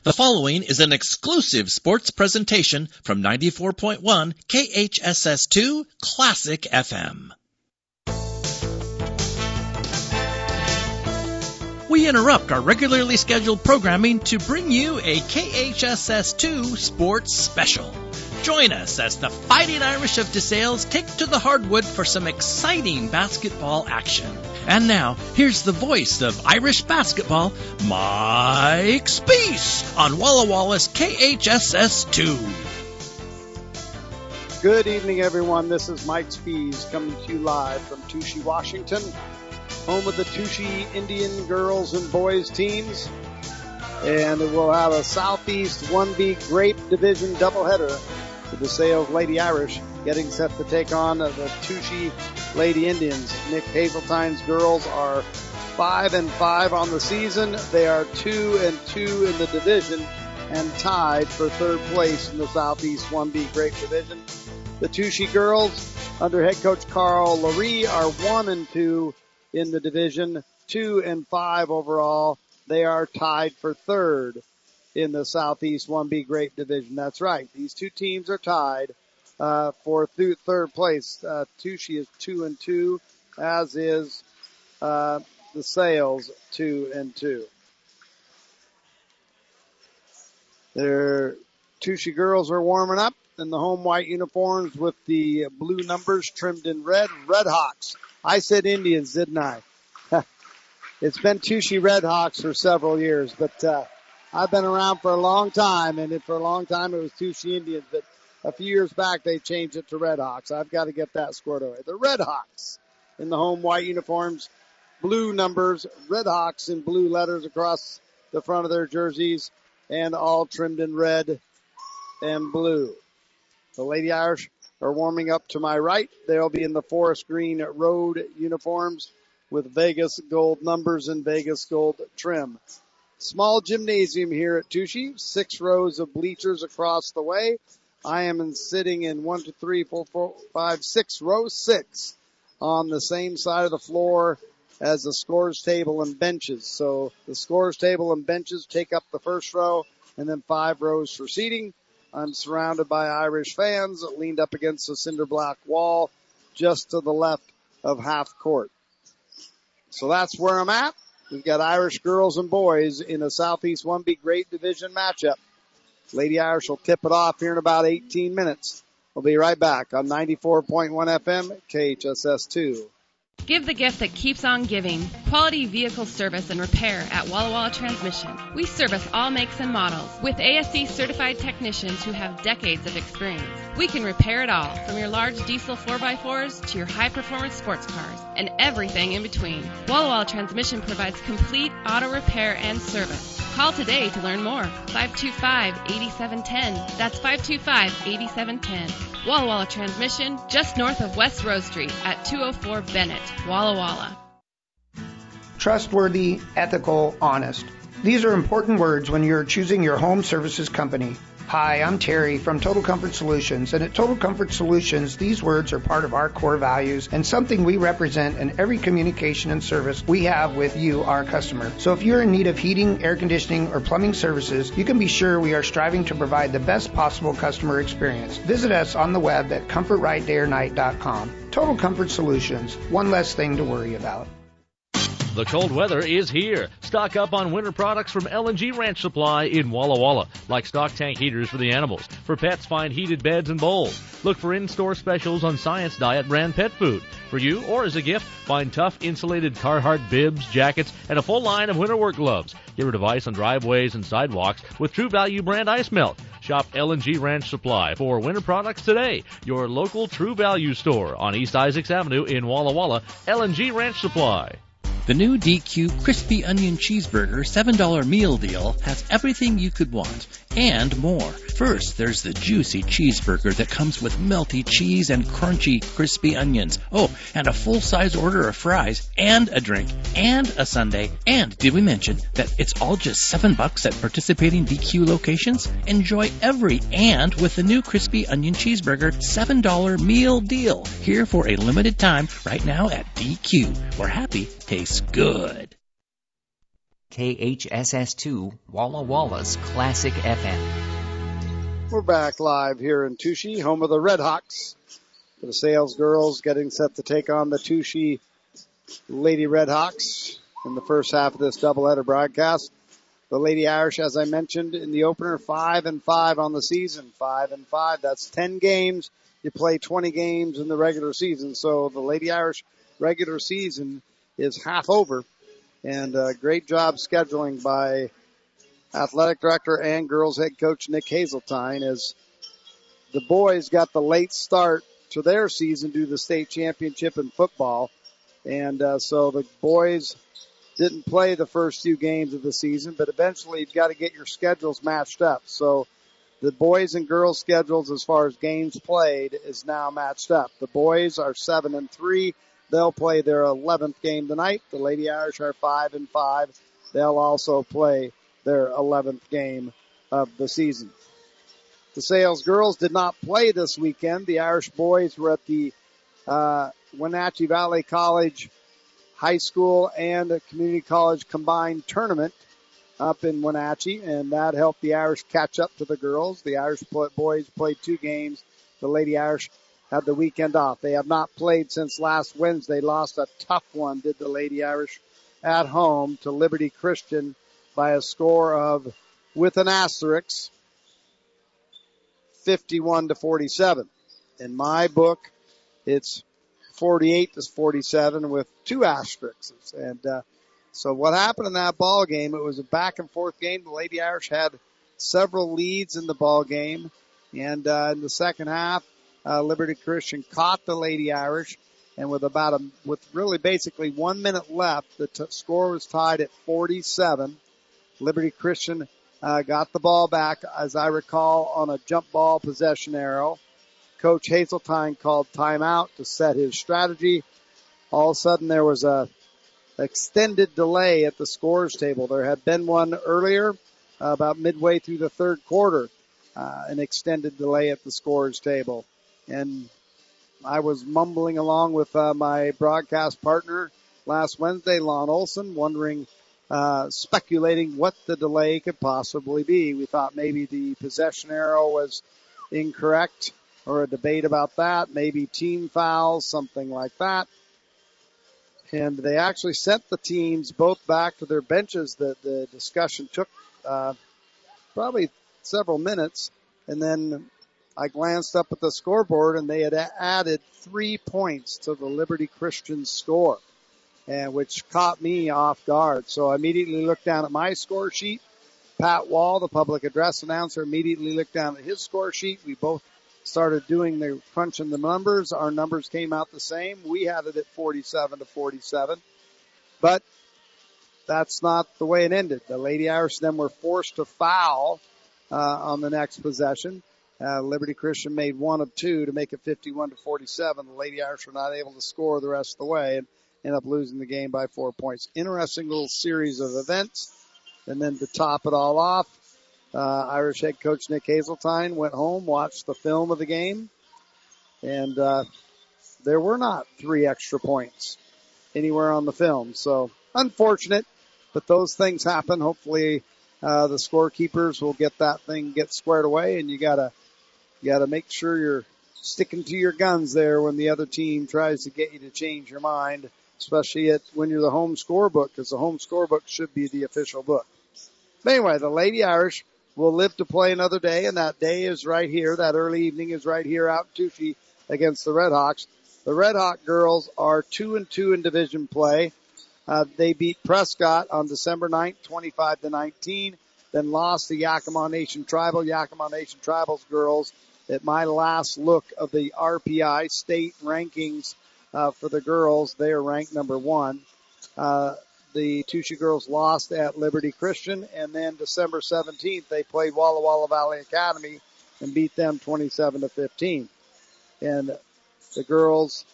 The following is an exclusive sports presentation from 94.1 KHSS2 Classic FM. We interrupt our regularly scheduled programming to bring you a KHSS2 sports special. Join us as the Fighting Irish of DeSales take to the hardwood for some exciting basketball action. And now, here's the voice of Irish basketball, Mike Speece, on Walla Walla's KHSS2. Good evening, everyone. This is Mike Speece coming to you live from Touchy, Washington, home of the Touchy Indian girls and boys teams. And we'll have a Southeast 1B Grape Division doubleheader. The DeSales Lady Irish getting set to take on the Touchy Lady Indians. Nick Hazeltine's girls are 5-5 on the season. They are 2-2 in the division and tied for third place in the Southeast 1B Grape Division. The Touchy girls under head coach Carl Laree are 1-2 in the division, 2-5 overall. They are tied for third in the Southeast 1B Grape Division. That's right. These two teams are tied for third place. Touchy is 2-2, as is the Sales 2-2. Their Touchy girls are warming up in the home white uniforms with the blue numbers trimmed in red. Red Hawks. I said Indians, didn't I? It's been Touchy Red Hawks for several years, but I've been around for a long time, and for a long time it was Touchy Indians, but a few years back they changed it to Red Hawks. I've got to get that squared away. The Red Hawks in the home white uniforms, blue numbers, Red Hawks in blue letters across the front of their jerseys, and all trimmed in red and blue. The Lady Irish are warming up to my right. They'll be in the forest green road uniforms with Vegas gold numbers and Vegas gold trim. Small gymnasium here at Touchy, 6 rows of bleachers across the way. I am sitting in 6 row 6 on the same side of the floor as the scores table and benches. So the scores table and benches take up the first row and then 5 rows for seating. I'm surrounded by Irish fans leaned up against the cinder block wall just to the left of half court. So that's where I'm at. We've got Irish girls and boys in a Southeast 1B Grape Division matchup. Lady Irish will tip it off here in about 18 minutes. We'll be right back on 94.1 FM, KHSS2. Give the gift that keeps on giving. Quality vehicle service and repair at Walla Walla Transmission. We service all makes and models with ASE certified technicians who have decades of experience. We can repair it all, from your large diesel 4x4s to your high-performance sports cars and everything in between. Walla Walla Transmission provides complete auto repair and service. Call today to learn more. 525-8710. That's 525-8710. Walla Walla Transmission, just north of West Rose Street at 204 Bennett, Walla Walla. Trustworthy, ethical, honest. These are important words when you're choosing your home services company. Hi, I'm Terry from Total Comfort Solutions, and at Total Comfort Solutions, these words are part of our core values and something we represent in every communication and service we have with you, our customer. So if you're in need of heating, air conditioning, or plumbing services, you can be sure we are striving to provide the best possible customer experience. Visit us on the web at comfortrightdayornight.com. Total Comfort Solutions, one less thing to worry about. The cold weather is here. Stock up on winter products from L&G Ranch Supply in Walla Walla, like stock tank heaters for the animals. For pets, find heated beds and bowls. Look for in-store specials on Science Diet brand pet food. For you or as a gift, find tough insulated Carhartt bibs, jackets, and a full line of winter work gloves. Get rid of ice on driveways and sidewalks with True Value brand ice melt. Shop L&G Ranch Supply for winter products today. Your local True Value store on East Isaacs Avenue in Walla Walla. L&G Ranch Supply. The new DQ Crispy Onion Cheeseburger $7 meal deal has everything you could want and more. First, there's the juicy cheeseburger that comes with melty cheese and crunchy crispy onions. Oh, and a full-size order of fries and a drink and a sundae. And did we mention that it's all just $7 at participating DQ locations? Enjoy every and with the new Crispy Onion Cheeseburger $7 meal deal. Here for a limited time right now at DQ, where happy tastes good. KHSS2, Walla Walla's Classic FM. We're back live here in Touchy, home of the Red Hawks. The Sales girls getting set to take on the Touchy Lady Red Hawks in the first half of this doubleheader broadcast. The Lady Irish, as I mentioned in the opener, 5-5 on the season. 5-5. That's 10 games. You play 20 games in the regular season. So the Lady Irish regular season is half over. And great job scheduling by athletic director and girls head coach Nick Hazeltine, as the boys got the late start to their season due to the state championship in football. And so the boys didn't play the first few games of the season, but eventually you've got to get your schedules matched up. So the boys and girls schedules as far as games played is now matched up. The boys are 7-3. They'll play their 11th game tonight. The Lady Irish are 5-5. They'll also play their 11th game of the season. The Sales girls did not play this weekend. The Irish boys were at the Wenatchee Valley College High School and Community College combined tournament up in Wenatchee, and that helped the Irish catch up to the girls. The Irish boys played 2 games. The Lady Irish had the weekend off. They have not played since last Wednesday. Lost a tough one, did the Lady Irish, at home to Liberty Christian by a score of, with an asterisk, 51-47. In my book, it's 48-47 with 2 asterisks. And so what happened in that ball game, it was a back and forth game. The Lady Irish had several leads in the ball game. And in the second half, Liberty Christian caught the Lady Irish. And with really basically 1 minute left, the score was tied at 47. Liberty Christian got the ball back, as I recall, on a jump ball possession arrow. Coach Hazeltine called timeout to set his strategy. All of a sudden, there was a extended delay at the scores table. There had been one earlier, about midway through the third quarter, an extended delay at the scores table. And I was mumbling along with my broadcast partner last Wednesday, Lon Olson, speculating what the delay could possibly be. We thought maybe the possession arrow was incorrect, or a debate about that, maybe team fouls, something like that. And they actually sent the teams both back to their benches. The discussion took probably several minutes, and then I glanced up at the scoreboard, and they had added 3 points to the Liberty Christian score, and which caught me off guard. So I immediately looked down at my score sheet. Pat Wall, the public address announcer, immediately looked down at his score sheet. We both started doing the crunching the numbers. Our numbers came out the same. We had it at 47-47, but that's not the way it ended. The Lady Irish then were forced to foul on the next possession. Liberty Christian made 1 of 2 to make it 51-47. The Lady Irish were not able to score the rest of the way and ended up losing the game by 4 points. Interesting little series of events. And then to top it all off, Irish head coach Nick Hazeltine went home, watched the film of the game, and there were not 3 extra points anywhere on the film. So unfortunate, but those things happen. Hopefully the scorekeepers will get squared away, and you gotta make sure you're sticking to your guns there when the other team tries to get you to change your mind, especially when you're the home scorebook, because the home scorebook should be the official book. But anyway, the Lady Irish will live to play another day, and that day is right here. That early evening is right here out in Touchy against the Red Hawks. The Red Hawk girls are 2-2 in division play. They beat Prescott on December 9th, 25-19, then lost to Yakima Nation Tribal. Yakima Nation Tribal's girls, at my last look of the RPI state rankings for the girls, they are ranked number 1. The Touchy girls lost at Liberty Christian, and then December 17th, they played Walla Walla Valley Academy and beat them 27-15. And the girls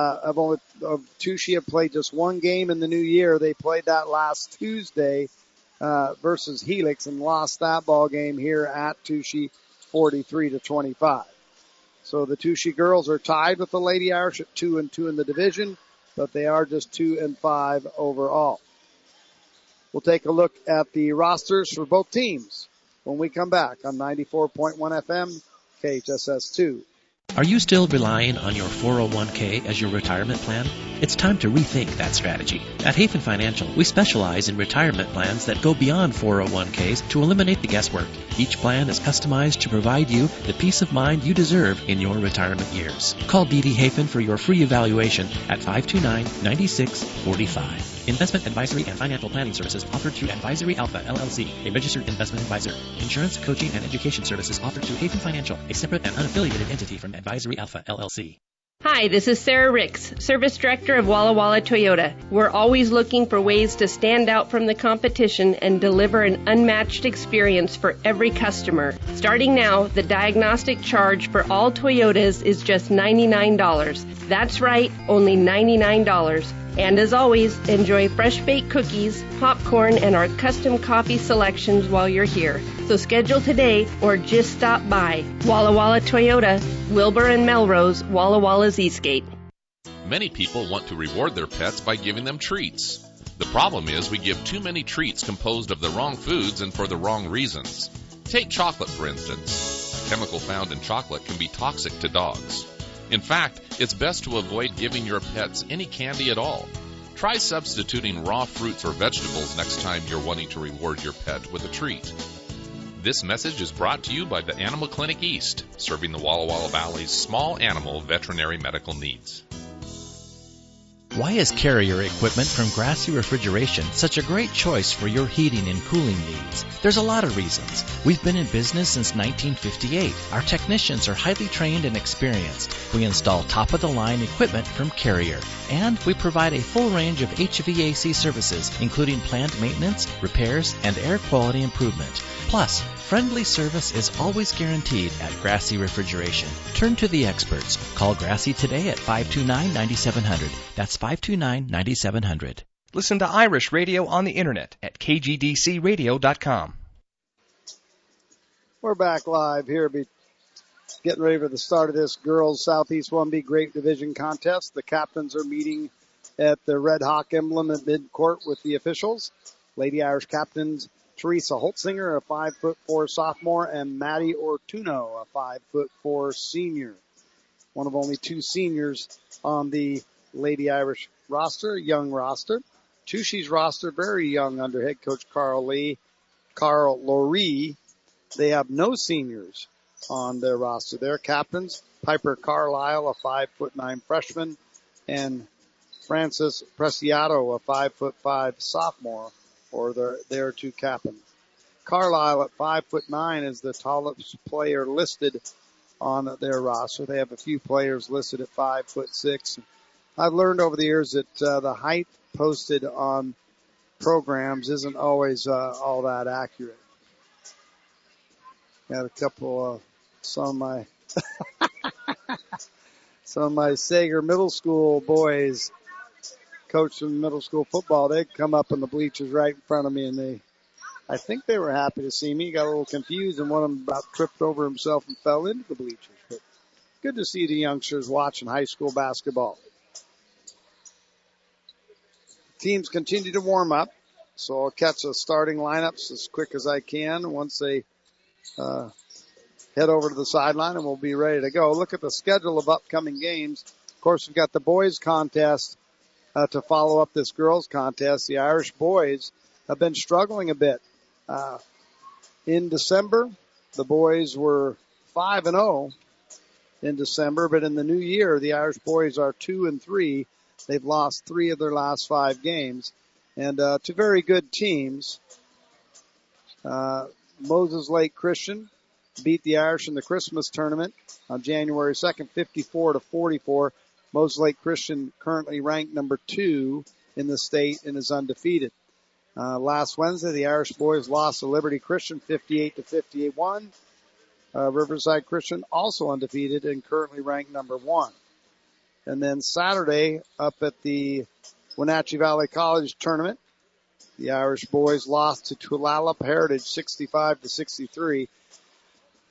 Touchy have played just 1 game in the new year. They played that last Tuesday versus Helix and lost that ball game here at Touchy 43-25. So the Touchy girls are tied with the Lady Irish at 2-2 in the division, but they are just 2-5 overall. We'll take a look at the rosters for both teams when we come back on 94.1 FM, KHSS2. Are you still relying on your 401k as your retirement plan? It's time to rethink that strategy. At Hafen Financial, we specialize in retirement plans that go beyond 401ks to eliminate the guesswork. Each plan is customized to provide you the peace of mind you deserve in your retirement years. Call D.D. Hafen for your free evaluation at 529-9645. Investment advisory and financial planning services offered through Advisory Alpha, LLC, a registered investment advisor. Insurance, coaching, and education services offered through Hafen Financial, a separate and unaffiliated entity from Advisory Alpha, LLC. Hi, this is Sarah Ricks, Service Director of Walla Walla Toyota. We're always looking for ways to stand out from the competition and deliver an unmatched experience for every customer. Starting now, the diagnostic charge for all Toyotas is just $99. That's right, only $99. And as always, enjoy fresh baked cookies, popcorn, and our custom coffee selections while you're here. So schedule today or just stop by. Walla Walla Toyota, Wilbur and Melrose, Walla Walla's Eastgate. Many people want to reward their pets by giving them treats. The problem is we give too many treats composed of the wrong foods and for the wrong reasons. Take chocolate, for instance. A chemical found in chocolate can be toxic to dogs. In fact, it's best to avoid giving your pets any candy at all. Try substituting raw fruits or vegetables next time you're wanting to reward your pet with a treat. This message is brought to you by the Animal Clinic East, serving the Walla Walla Valley's small animal veterinary medical needs. Why is Carrier equipment from Grassy Refrigeration such a great choice for your heating and cooling needs? There's a lot of reasons. We've been in business since 1958. Our technicians are highly trained and experienced. We install top-of-the-line equipment from Carrier. And we provide a full range of HVAC services, including planned maintenance, repairs, and air quality improvement. Plus, friendly service is always guaranteed at Grassy Refrigeration. Turn to the experts. Call Grassy today at 529-9700. That's 529-9700. Listen to Irish Radio on the internet at kgdcradio.com. We're back live here, getting ready for the start of this girls Southeast 1B Great Division contest. The captains are meeting at the Red Hawk emblem at midcourt with the officials. Lady Irish captains Teresa Holtzinger, a 5'4" sophomore, and Maddie Ortuno, a 5'4" senior. One of only two seniors on the Lady Irish roster, young roster. Tushy's roster, very young under head coach Carl Loree. They have no seniors on their roster. Their captains, Piper Carlisle, a 5'9" freshman, and Francis Preciado, a 5'5" sophomore, or their two captains. Carlisle at 5'9" is the tallest player listed on their roster. They have a few players listed at 5'6". I've learned over the years that the height posted on programs isn't always all that accurate. Got a couple some of my Sager Middle School boys coaching middle school football. They'd come up in the bleachers right in front of me, and I think they were happy to see me. Got a little confused, and one of them about tripped over himself and fell into the bleachers. But good to see the youngsters watching high school basketball. Teams continue to warm up, so I'll catch the starting lineups as quick as I can once they head over to the sideline, and we'll be ready to go. Look at the schedule of upcoming games. Of course, we've got the boys contest to follow up this girls contest. The Irish boys have been struggling a bit. In December, the boys were 5-0 in December, but in the new year, the Irish boys are 2-3. They've lost 3 of their last 5 games, and to very good teams. Moses Lake Christian beat the Irish in the Christmas tournament on January 2nd, 54-44. Moses Lake Christian currently ranked number 2 in the state and is undefeated. Last Wednesday, the Irish boys lost to Liberty Christian 58-51. Riverside Christian also undefeated and currently ranked number 1. And then Saturday, up at the Wenatchee Valley College tournament, the Irish boys lost to Tulalip Heritage 65-63.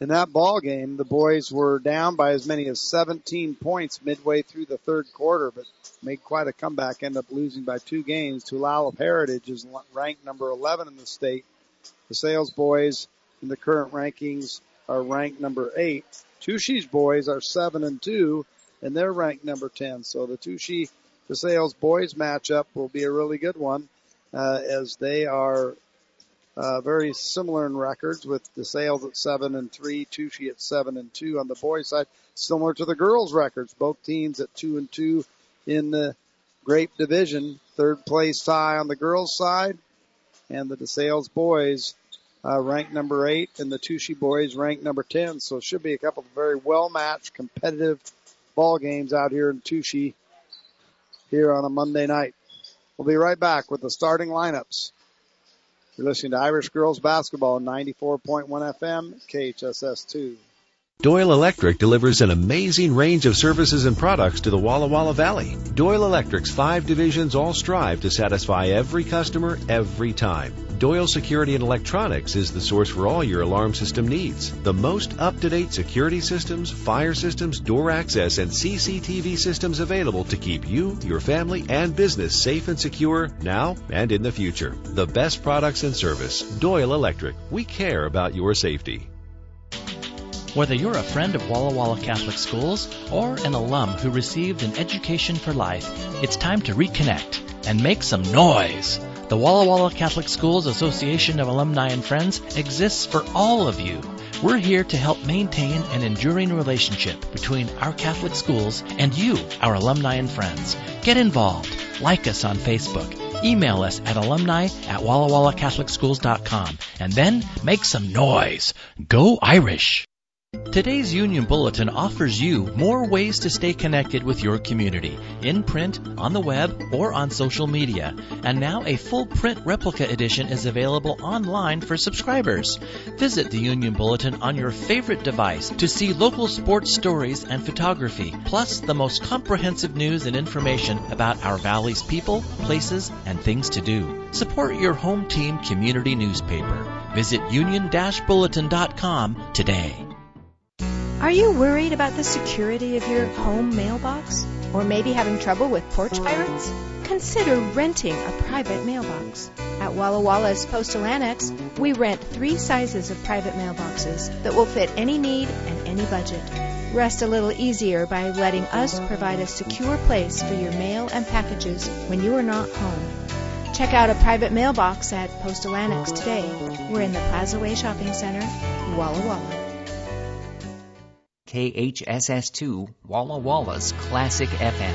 In that ball game, the boys were down by as many as 17 points midway through the third quarter, but made quite a comeback, ended up losing by 2 games. Tulalip Heritage is ranked number 11 in the state. The Sales boys in the current rankings are ranked number 8. Tushi's boys are 7-2, and they're ranked number 10. So the Tushi DeSales boys matchup will be a really good one, as they are very similar in records, with DeSales at 7-3, Tushi at 7-2 on the boys' side, similar to the girls' records. Both teams at 2-2 in the Grape Division. Third place tie on the girls' side, and the DeSales boys ranked number 8, and the Tushi boys ranked number 10. So it should be a couple of very well-matched, competitive ball games out here in Tushi here on a Monday night. We'll be right back with the starting lineups. You're listening to Irish Girls Basketball, 94.1 FM, KHSS2. Doyle Electric delivers an amazing range of services and products to the Walla Walla Valley. Doyle Electric's 5 divisions all strive to satisfy every customer every time. Doyle Security and Electronics is the source for all your alarm system needs. The most up-to-date security systems, fire systems, door access, and CCTV systems available to keep you, your family, and business safe and secure now and in the future. The best products and service. Doyle Electric. We care about your safety. Whether you're a friend of Walla Walla Catholic Schools or an alum who received an education for life, it's time to reconnect and make some noise. The Walla Walla Catholic Schools Association of Alumni and Friends exists for all of you. We're here to help maintain an enduring relationship between our Catholic schools and you, our alumni and friends. Get involved. Like us on Facebook. Email us at alumni@wallawallacatholicschools.com. And then make some noise. Go Irish! Today's Union Bulletin offers you more ways to stay connected with your community, in print, on the web, or on social media. And now a full print replica edition is available online for subscribers. Visit the Union Bulletin on your favorite device to see local sports stories and photography, plus the most comprehensive news and information about our valley's people, places, and things to do. Support your home team community newspaper. Visit union-bulletin.com today. Are you worried about the security of your home mailbox? Or maybe having trouble with porch pirates? Consider renting a private mailbox. At Walla Walla's Postal Annex, we rent 3 sizes of private mailboxes that will fit any need and any budget. Rest a little easier by letting us provide a secure place for your mail and packages when you are not home. Check out a private mailbox at Postal Annex today. We're in the Plaza Way Shopping Center, Walla Walla. KHSS2, Walla Walla's Classic FM.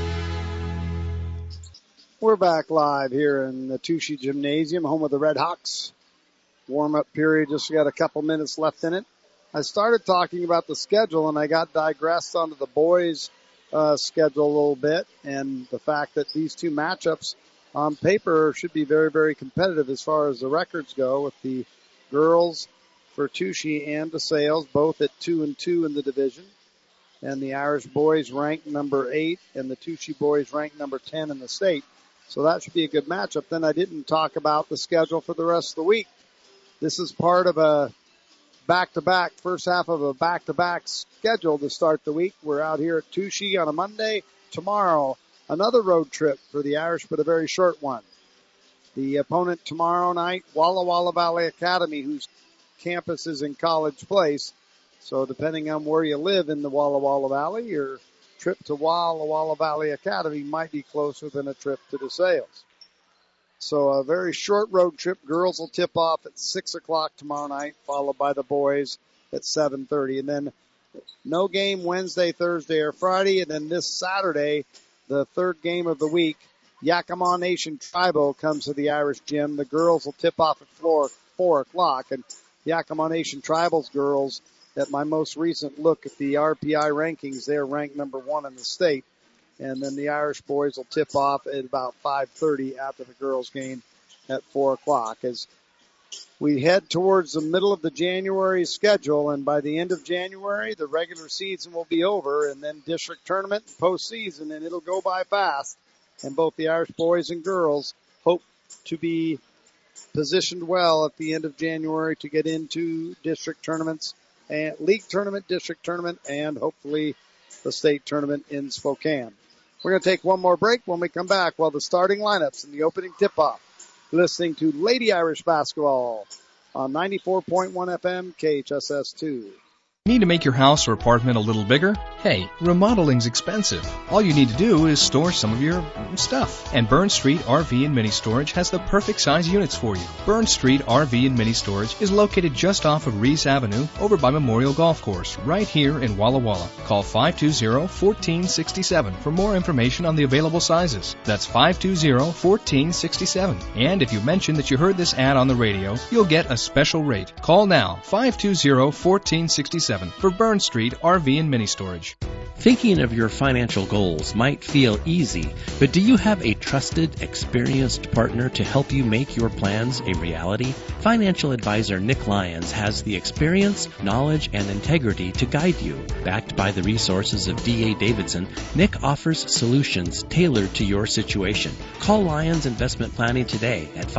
We're back live here in the Tushi Gymnasium, home of the Red Hawks. Warm-up period, just got a couple minutes left in it. I started talking about the schedule, and I got digressed onto the boys' schedule a little bit, and the fact that these two matchups on paper should be very, very competitive as far as the records go, with the girls for Tushi and DeSales, both at 2-2 in the division. And the Irish boys ranked number 8 and the Tushi boys ranked number 10 in the state. So that should be a good matchup. Then I didn't talk about the schedule for the rest of the week. This is part of a back-to-back, first half of a back-to-back schedule to start the week. We're out here at Tushi on a Monday. Tomorrow, another road trip for the Irish, but a very short one. The opponent tomorrow night, Walla Walla Valley Academy, whose campus is in College Place. So depending on where you live in the Walla Walla Valley, your trip to Walla Walla Valley Academy might be closer than a trip to DeSales. So a very short road trip. Girls will tip off at 6 o'clock tomorrow night, followed by the boys at 7:30. And then no game Wednesday, Thursday, or Friday. And then this Saturday, the third game of the week, Yakima Nation Tribal comes to the Irish Gym. The girls will tip off at 4 o'clock. And Yakima Nation Tribal's girls, at my most recent look at the RPI rankings, they're ranked number 1 in the state. And then the Irish boys will tip off at about 5:30 after the girls' game at 4 o'clock. As we head towards the middle of the January schedule, and by the end of January, the regular season will be over, and then district tournament and postseason, and it'll go by fast. And both the Irish boys and girls hope to be positioned well at the end of January to get into district tournaments and league tournament, district tournament, and hopefully the state tournament in Spokane. We're going to take one more break. When we come back, the starting lineups and the opening tip-off. Listening to Lady Irish basketball on 94.1 FM KHSS2. Need to make your house or apartment a little bigger? Hey, remodeling's expensive. All you need to do is store some of your stuff. And Burn Street RV and Mini Storage has the perfect size units for you. Burn Street RV and Mini Storage is located just off of Reese Avenue over by Memorial Golf Course, right here in Walla Walla. Call 520-1467 for more information on the available sizes. That's 520-1467. And if you mention that you heard this ad on the radio, you'll get a special rate. Call now, 520-1467. For Burn Street RV and Mini Storage. Thinking of your financial goals might feel easy, but do you have a trusted, experienced partner to help you make your plans a reality? Financial advisor Nick Lyons has the experience, knowledge, and integrity to guide you. Backed by the resources of D.A. Davidson, Nick offers solutions tailored to your situation. Call Lyons Investment Planning today at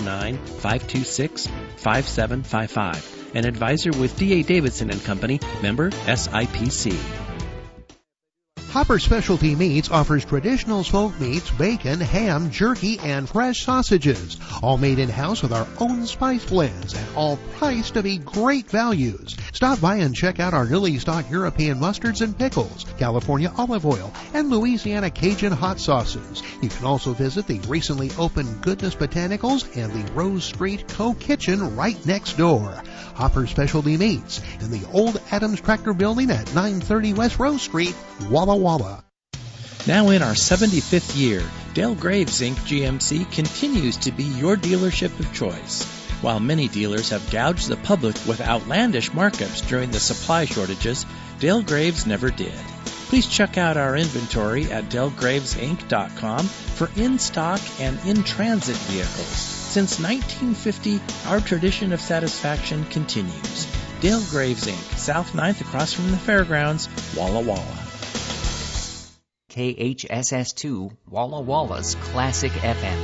509-526-5755. An advisor with D.A. Davidson & Company, member SIPC. Hopper Specialty Meats offers traditional smoked meats, bacon, ham, jerky, and fresh sausages. All made in-house with our own spice blends and all priced to be great values. Stop by and check out our newly stocked European mustards and pickles, California olive oil, and Louisiana Cajun hot sauces. You can also visit the recently opened Goodness Botanicals and the Rose Street Co-Kitchen right next door. Hopper Specialty Meats in the old Adams Tractor Building at 930 West Rose Street, Walla Walla. Now in our 75th year, Dale Graves Inc. GMC continues to be your dealership of choice. While many dealers have gouged the public with outlandish markups during the supply shortages, Dale Graves never did. Please check out our inventory at DaleGravesInc.com for in-stock and in-transit vehicles. Since 1950, our tradition of satisfaction continues. Dale Graves Inc., South 9th across from the fairgrounds, Walla Walla. KHSS2, Walla Walla's Classic FM.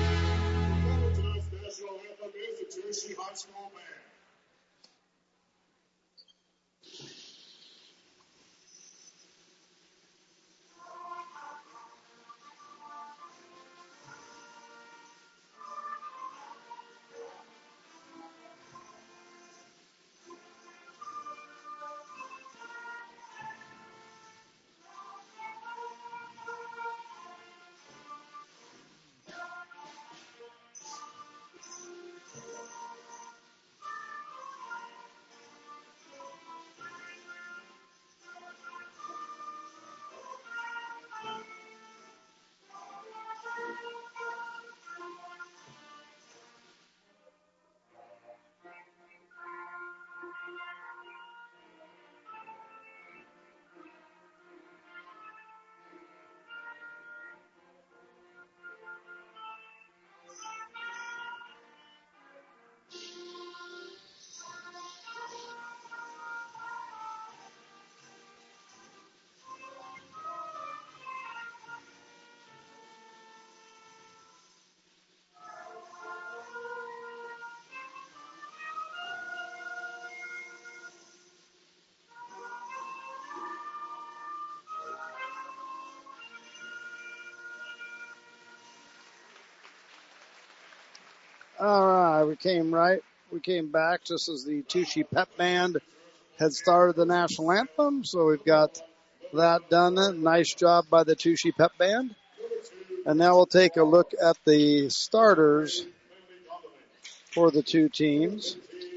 All right, we came back just as the Tushy Pep Band had started the national anthem, so we've got that done. Nice job by the Tushy Pep Band. And now we'll take a look at the starters for the two teams.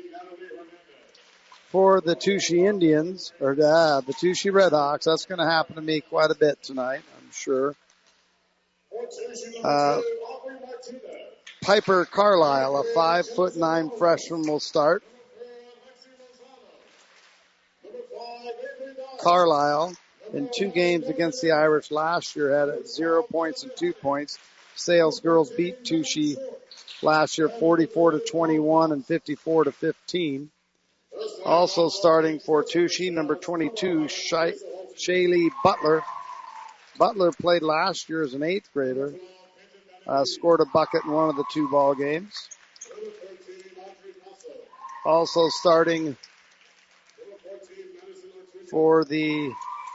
For the Tushy Indians, or the Tushy Redhawks, that's going to happen to me quite a bit tonight, I'm sure. Piper Carlisle, a 5'9" freshman, will start. Carlisle, in 2 games against the Irish last year, had 0 points and 2 points. Sales girls beat Tushy last year 44-21 and 54-15. Also starting for Tushy, number 22, Shaylee Butler. Butler played last year as an 8th grader. Scored a bucket in one of the 2 ball games. Also starting For the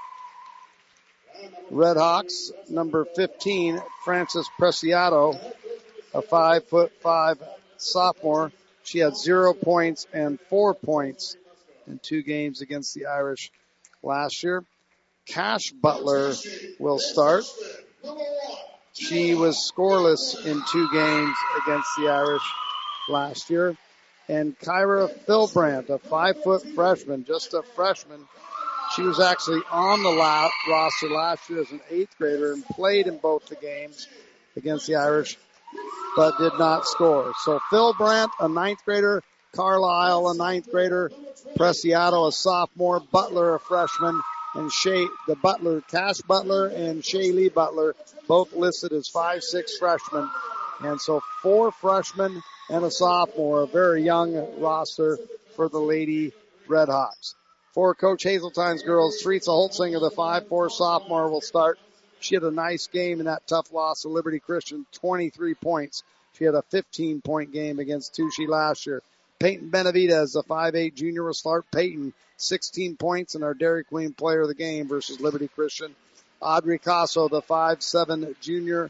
Red Hawks, number 15, Frances Preciado, a 5'5" sophomore. She had 0 points and 4 points in 2 games against the Irish last year. Cash Butler will start. She was scoreless in 2 games against the Irish last year. And Kyra Philbrandt, a 5-foot freshman, just a freshman. She was actually on the roster last year as an 8th grader and played in both the games against the Irish, but did not score. So Philbrandt, a 9th grader, Carlisle, a 9th grader, Preciado, a sophomore, Butler, a freshman, and Cash Butler and Shaylee Butler, both listed as 5'6" freshmen. And so 4 freshmen and a sophomore, a very young roster for the Lady Red Hawks. For Coach Hazeltine's girls, Teresa Holtzinger, the 5'4" sophomore, will start. She had a nice game in that tough loss to Liberty Christian, 23 points. She had a 15-point game against Touchy last year. Peyton Benavidez, the 5'8" junior, will start. Peyton, 16 points in our Dairy Queen player of the game versus Liberty Christian. Audrey Casso, the 5'7" junior,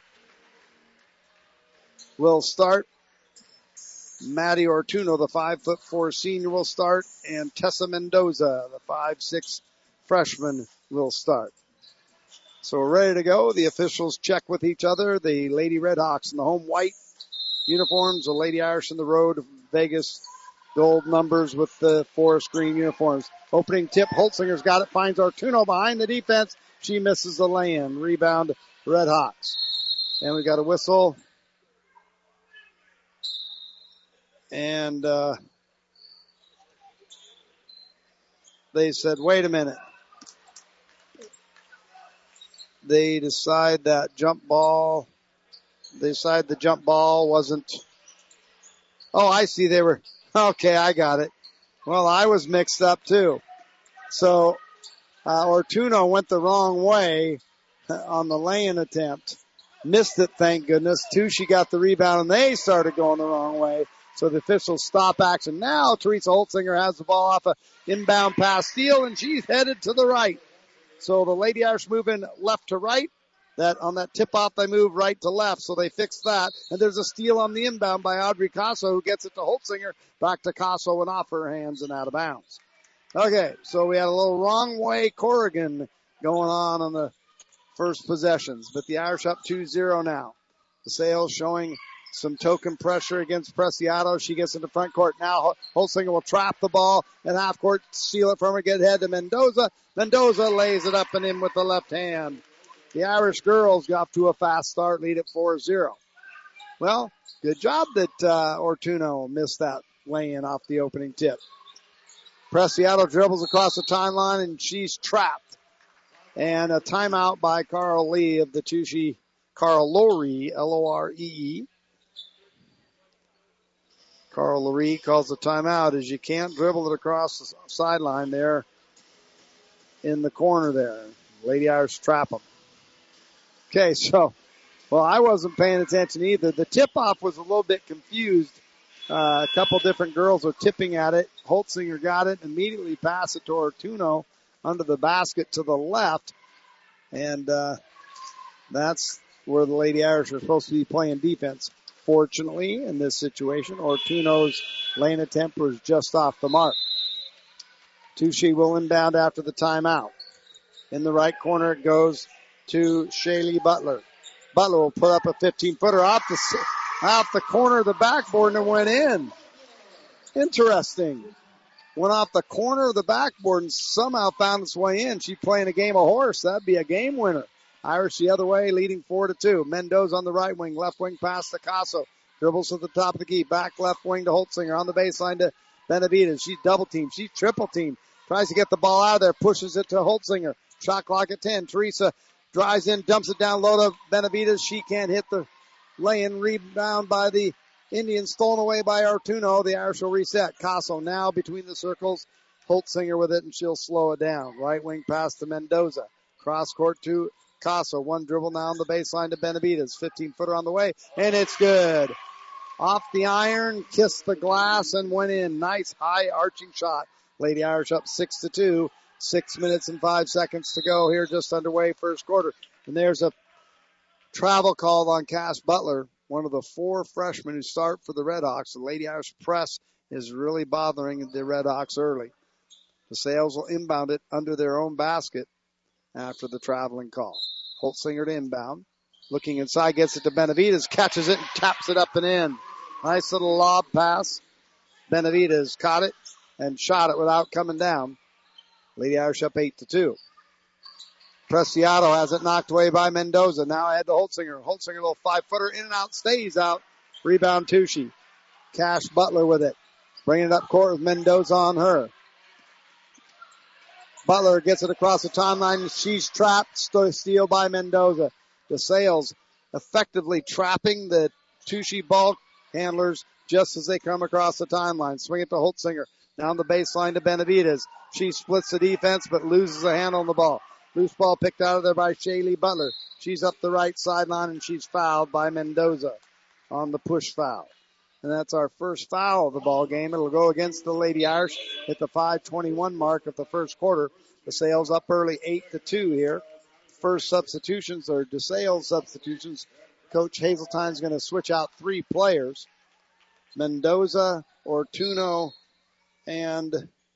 will start. Maddie Ortuno, the 5'4" senior, will start. And Tessa Mendoza, the 5'6" freshman, will start. So we're ready to go. The officials check with each other. The Lady Red Hawks in the home white uniforms. The Lady Irish in the road Vegas gold numbers with the forest green uniforms. Opening tip, Holtzinger's got it, finds Ortuno behind the defense. She misses the lay-in. Rebound, Red Hawks. And we got a whistle. And they said, wait a minute. They decide the jump ball wasn't. Oh, I see. They were. Okay, I got it. Well, I was mixed up too. So, Ortuno went the wrong way on the lay-in attempt. Missed it, thank goodness. Touchy got the rebound and they started going the wrong way. So the officials stop action. Now Teresa Holtzinger has the ball off a inbound pass steal and she's headed to the right. So the Lady Irish move in left to right. That on that tip-off, they move right to left, so they fix that. And there's a steal on the inbound by Audrey Casso, who gets it to Holtzinger. Back to Casso and off her hands and out of bounds. Okay, so we had a little wrong way Corrigan going on the first possessions. But the Irish up 2-0 now. The Sails showing some token pressure against Preciado. She gets into front court. Now Holtzinger will trap the ball in half court, steal it from her, get ahead to Mendoza. Mendoza lays it up and in with the left hand. The Irish girls got off to a fast start, lead at 4-0. Well, good job that Ortuno missed that lay-in off the opening tip. Preciado dribbles across the timeline, and she's trapped. And a timeout by Carl Lee of the Touchy, Carl Loree, L-O-R-E-E. Carl Loree calls the timeout as you can't dribble it across the sideline there in the corner there. Lady Irish trap them. Okay, so, well, I wasn't paying attention either. The tip-off was a little bit confused. A couple different girls are tipping at it. Holtzinger got it, immediately passed it to Ortuno under the basket to the left. And that's where the Lady Irish are supposed to be playing defense. Fortunately, in this situation, Ortuno's lane attempt was just off the mark. Touchy will inbound after the timeout. In the right corner it goes to Shaylee Butler. Butler will put up a 15-footer off the corner of the backboard and it went in. Interesting. Went off the corner of the backboard and somehow found its way in. She's playing a game of horse. That'd be a game winner. Irish the other way, leading 4-2. Mendoza on the right wing, left wing pass to Casso. Dribbles to the top of the key. Back left wing to Holtzinger. On the baseline to Benavidez. She's double teamed. She's triple teamed. Tries to get the ball out of there. Pushes it to Holtzinger. Shot clock at 10. Teresa drives in, dumps it down low to Benavidez. She can't hit the lay-in. Rebound by the Indians, stolen away by Ortuno. The Irish will reset. Casso now between the circles. Holtzinger with it, and she'll slow it down. Right wing pass to Mendoza. Cross court to Casso. One dribble now on the baseline to Benavidez. 15-footer on the way, and it's good. Off the iron, kissed the glass, and went in. Nice high arching shot. Lady Irish up 6-2. 6 minutes and 5 seconds to go here, just underway, first quarter. And there's a travel call on Cash Butler, one of the 4 freshmen who start for the Redhawks. The Lady Irish press is really bothering the Redhawks early. The Sails will inbound it under their own basket after the traveling call. Holtzinger to inbound. Looking inside, gets it to Benavides, catches it and taps it up and in. Nice little lob pass. Benavides caught it and shot it without coming down. Lady Irish up 8-2. Preciado has it knocked away by Mendoza. Now ahead to Holtzinger. Holtzinger, a little 5-footer, in and out, stays out. Rebound Tushy. Cash Butler with it. Bringing it up court with Mendoza on her. Butler gets it across the timeline. She's trapped. Steal by Mendoza. The Sails effectively trapping the Tushy ball handlers just as they come across the timeline. Swing it to Holtzinger. Down the baseline to Benavides. She splits the defense but loses a handle on the ball. Loose ball picked out of there by Shaylee Butler. She's up the right sideline and she's fouled by Mendoza on the push foul. And that's our first foul of the ball game. It'll go against the Lady Irish at the 5:21 mark of the first quarter. The Sails up early 8-2 here. First substitutions are DeSales substitutions. Coach Hazeltine's going to switch out 3 players. Mendoza, Ortuno, and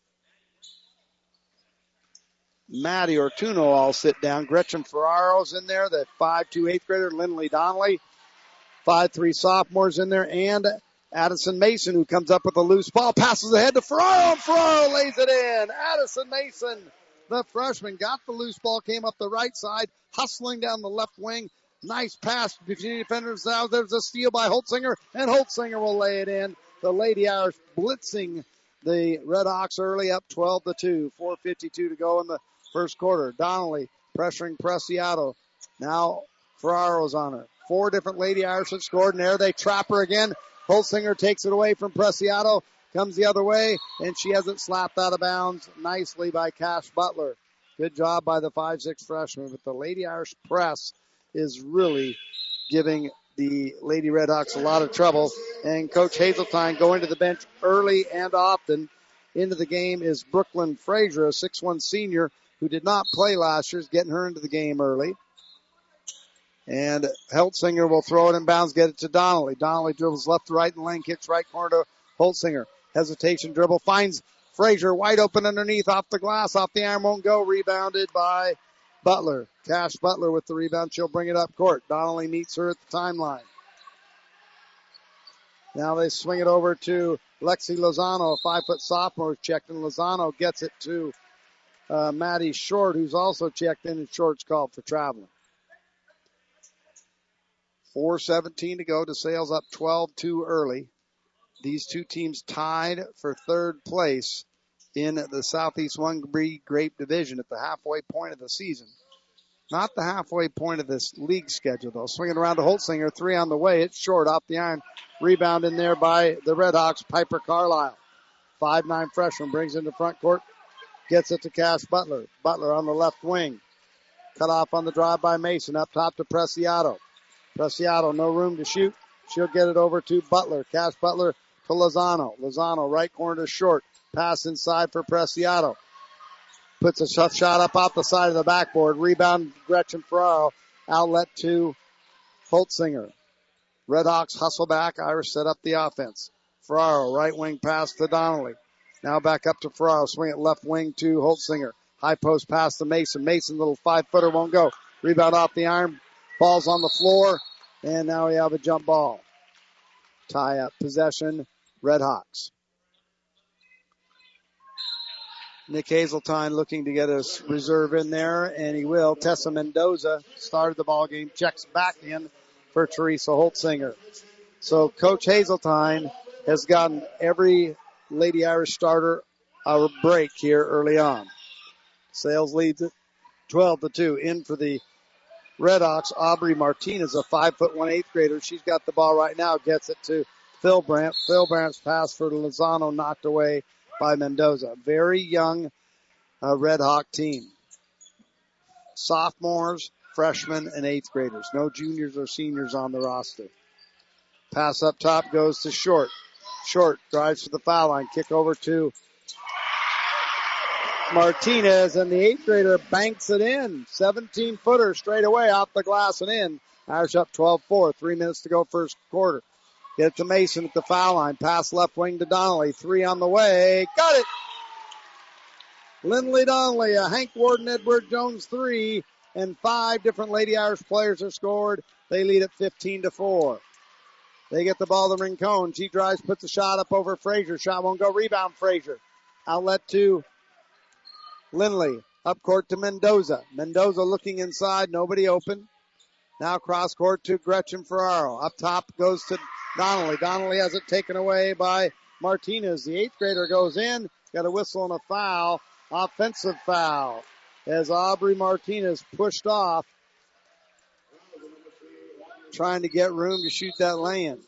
Maddie Ortuno all sit down. Gretchen Ferraro's in there, the 5'2" 8th grader. Lindley Donnelly, 5'3" sophomores in there, and Addison Mason, who comes up with a loose ball, passes ahead to Ferraro, and Ferraro lays it in. Addison Mason, the freshman, got the loose ball, came up the right side, hustling down the left wing. Nice pass between defenders. Now there's a steal by Holtzinger, and Holtzinger will lay it in. The Lady Irish blitzing the Redhawks early, up 12-2. 4:52 to go in the first quarter. Donnelly pressuring Preciado. Now Ferraro's on her. 4 different Lady Irish have scored, and there they trap her again. Holtzinger takes it away from Preciado, comes the other way, and she has it slapped out of bounds nicely by Cash Butler. Good job by the 5'6" freshman, but the Lady Irish press is really giving the Lady Redhawks a lot of trouble. And Coach Hazeltine going to the bench early and often. Into the game is Brooklyn Frazier, a 6'1" senior who did not play last year, is getting her into the game early. And Holtzinger will throw it in bounds, get it to Donnelly. Donnelly dribbles left to right in the lane, kicks right corner to Holtzinger. Hesitation dribble, finds Frazier wide open underneath, off the glass, off the iron, won't go. Rebounded by Butler. Cash Butler with the rebound. She'll bring it up court. Donnelly meets her at the timeline. Now they swing it over to Lexi Lozano, a 5-foot sophomore checked in. Lozano gets it to Maddie Short, who's also checked in, and Short's called for traveling. 4:17 to go. DeSales up 12-2 early. These two teams tied for third place in the Southeast 1B Grape Division at the halfway point of the season. Not the halfway point of this league schedule, though. Swinging around to Holtzinger, 3 on the way. It's short off the iron. Rebound in there by the Redhawks, Piper Carlisle. 5'9" freshman brings into front court. Gets it to Cash Butler. Butler on the left wing. Cut off on the drive by Mason. Up top to Preciado. Preciado, no room to shoot. She'll get it over to Butler. Cash Butler to Lozano. Lozano, right corner to Short. Pass inside for Preciado. Puts a shot up off the side of the backboard. Rebound, Gretchen Ferraro. Outlet to Holtzinger. Redhawks hustle back. Irish set up the offense. Ferraro, right wing pass to Donnelly. Now back up to Ferraro. Swing it left wing to Holtzinger. High post pass to Mason. Mason, little 5-footer, won't go. Rebound off the iron. Ball's on the floor. And now we have a jump ball. Tie up possession. Redhawks. Nick Hazeltine looking to get a reserve in there, and he will. Tessa Mendoza started the ball game, checks back in for Teresa Holtzinger. So Coach Hazeltine has gotten every Lady Irish starter a break here early on. Sales leads it 12-2. In for the Redhawks, Aubrey Martinez, a 5'1" 8th grader. She's got the ball right now, gets it to Phil Brandt. Phil Brandt's pass for Lozano knocked away by Mendoza. Very young Red Hawk team. Sophomores, freshmen, and 8th graders. No juniors or seniors on the roster. Pass up top goes to Short. Short drives to the foul line. Kick over to Martinez, and the 8th grader banks it in. 17-footer straight away off the glass and in. Irish up 12-4. 3 minutes to go first quarter. Get it to Mason at the foul line. Pass left wing to Donnelly. 3 on the way. Got it! Lindley Donnelly, a Hank Warden Edward Jones 3, and 5 different Lady Irish players have scored. They lead at 15-4. They get the ball to Rincon. She drives, puts a shot up over Frazier. Shot won't go. Rebound Frazier. Outlet to Lindley. Up court to Mendoza. Mendoza looking inside. Nobody open. Now cross court to Gretchen Ferraro. Up top goes to Donnelly. Donnelly has it taken away by Martinez. The 8th grader goes in. Got a whistle and a foul. Offensive foul. As Aubrey Martinez pushed off, trying to get room to shoot that lay-in.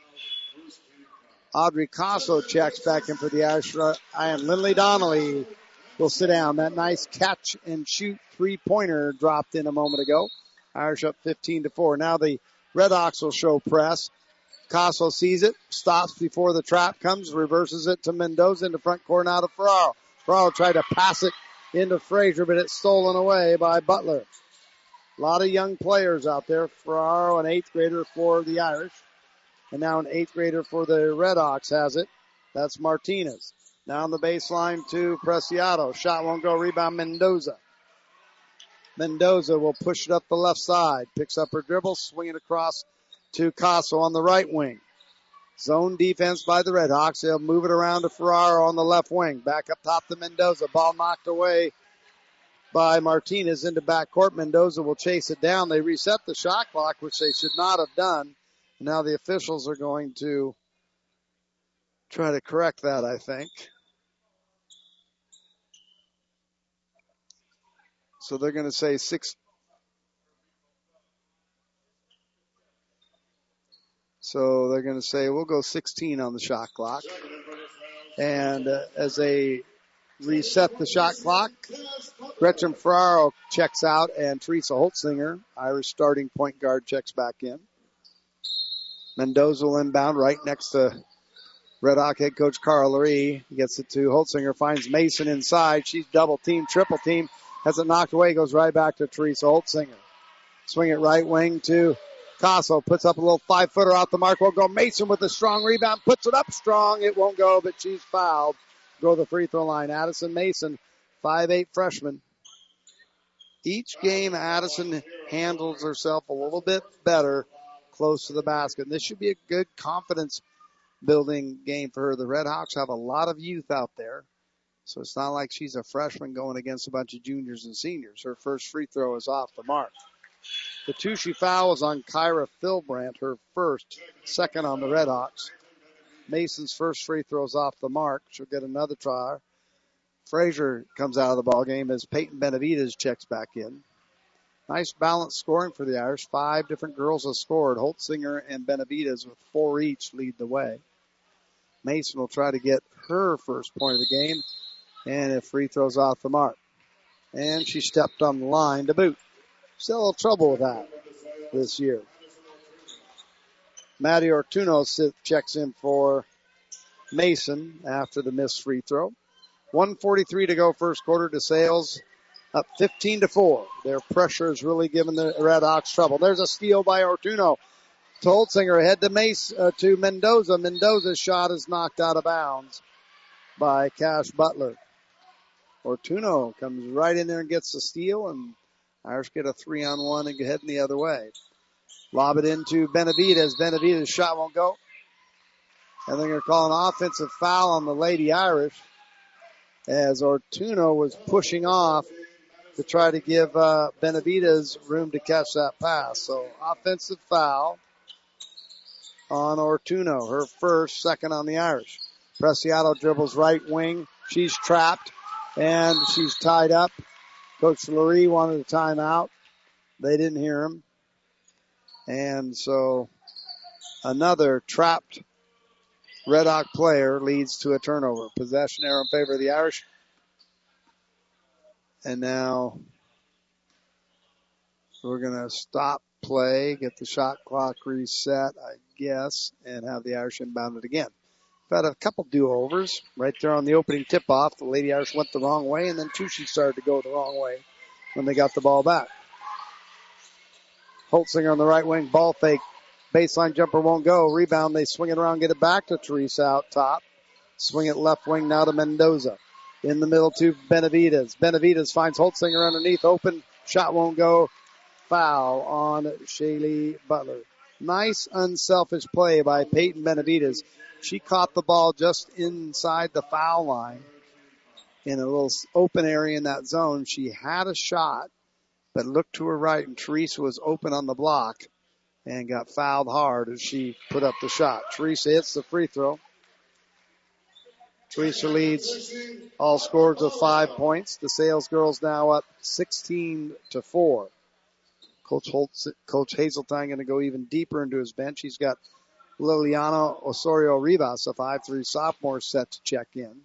Audrey Casso checks back in for the Irish. And Lindley Donnelly will sit down. That nice catch and shoot 3-pointer dropped in a moment ago. Irish up 15-4. Now the Redhawks will show press. Casso sees it, stops before the trap comes, reverses it to Mendoza into front court now to Ferraro. Ferraro tried to pass it into Frazier, but it's stolen away by Butler. A lot of young players out there. Ferraro, an 8th grader for the Irish. And now an 8th grader for the Redhawks has it. That's Martinez. Now on the baseline to Preciado. Shot won't go. Rebound Mendoza. Mendoza will push it up the left side. Picks up her dribble, swinging across to Casso on the right wing. Zone defense by the Redhawks. They'll move it around to Ferraro on the left wing. Back up top to Mendoza. Ball knocked away by Martinez into backcourt. Mendoza will chase it down. They reset the shot clock, which they should not have done. Now the officials are going to try to correct that, I think. So they're going to say 6. So they're going to say we'll go 16 on the shot clock. And as they reset the shot clock, Gretchen Ferraro checks out and Teresa Holtzinger, Irish starting point guard, checks back in. Mendoza will inbound right next to Red Hawk head coach Carl Lurie. He gets it to Holtzinger, finds Mason inside. She's double team, triple team. Has it knocked away, goes right back to Teresa Holtzinger. Swing it right wing to Casso. Puts up a little 5-footer off the mark. Won't go. Mason with a strong rebound. Puts it up strong. It won't go, but she's fouled. Go to the free throw line. Addison Mason, 5'8" freshman. Each game, Addison handles herself a little bit better close to the basket. And this should be a good confidence building game for her. The Red Hawks have a lot of youth out there. So it's not like she's a freshman going against a bunch of juniors and seniors. Her first free throw is off the mark. The 2 she fouls on Kyra Philbrandt, her first, second on the Red Hawks. Mason's first free throw is off the mark. She'll get another try. Frazier comes out of the ball game as Peyton Benavides checks back in. Nice balanced scoring for the Irish. 5 different girls have scored. Holtzinger and Benavides with 4 each lead the way. Mason will try to get her first point of the game. And if free throws off the mark. And she stepped on the line to boot. Still a little trouble with that this year. Maddie Ortuno checks in for Mason after the missed free throw. 1:43 to go first quarter. DeSales up 15-4. Their pressure is really giving the Red Hawks trouble. There's a steal by Ortuno. To Holtzinger, ahead to Mendoza. Mendoza's shot is knocked out of bounds by Cash Butler. Ortuno comes right in there and gets the steal, and Irish get a 3-on-1 and heading the other way. Lob it into Benavides. Benavides' shot won't go. And they're going to call an offensive foul on the Lady Irish as Ortuno was pushing off to try to give Benavides room to catch that pass. So offensive foul on Ortuno. Her first, second on the Irish. Preciado dribbles right wing. She's trapped. And she's tied up. Coach Lurie wanted a timeout. They didn't hear him. And so another trapped Red Hawk player leads to a turnover. Possession error in favor of the Irish. And now we're going to stop play, get the shot clock reset, I guess, and have the Irish inbound it again. Had a couple do-overs right there on the opening tip-off. The Lady Irish went the wrong way, and then Tushy started to go the wrong way when they got the ball back. Holtzinger on the right wing, ball fake. Baseline jumper won't go. Rebound, they swing it around, get it back to Teresa out top. Swing it left wing now to Mendoza. In the middle to Benavides. Benavides finds Holtzinger underneath. Open. Shot won't go. Foul on Shaylee Butler. Nice unselfish play by Peyton Benavides. She caught the ball just inside the foul line in a little open area in that zone. She had a shot, but looked to her right, and Teresa was open on the block and got fouled hard as she put up the shot. Teresa hits the free throw. Teresa leads all scores with 5 points. The Sales girls now up 16-4. Coach Hazeltine going to go even deeper into his bench. He's got Liliana Osorio Rivas, a 5'3" sophomore, set to check in.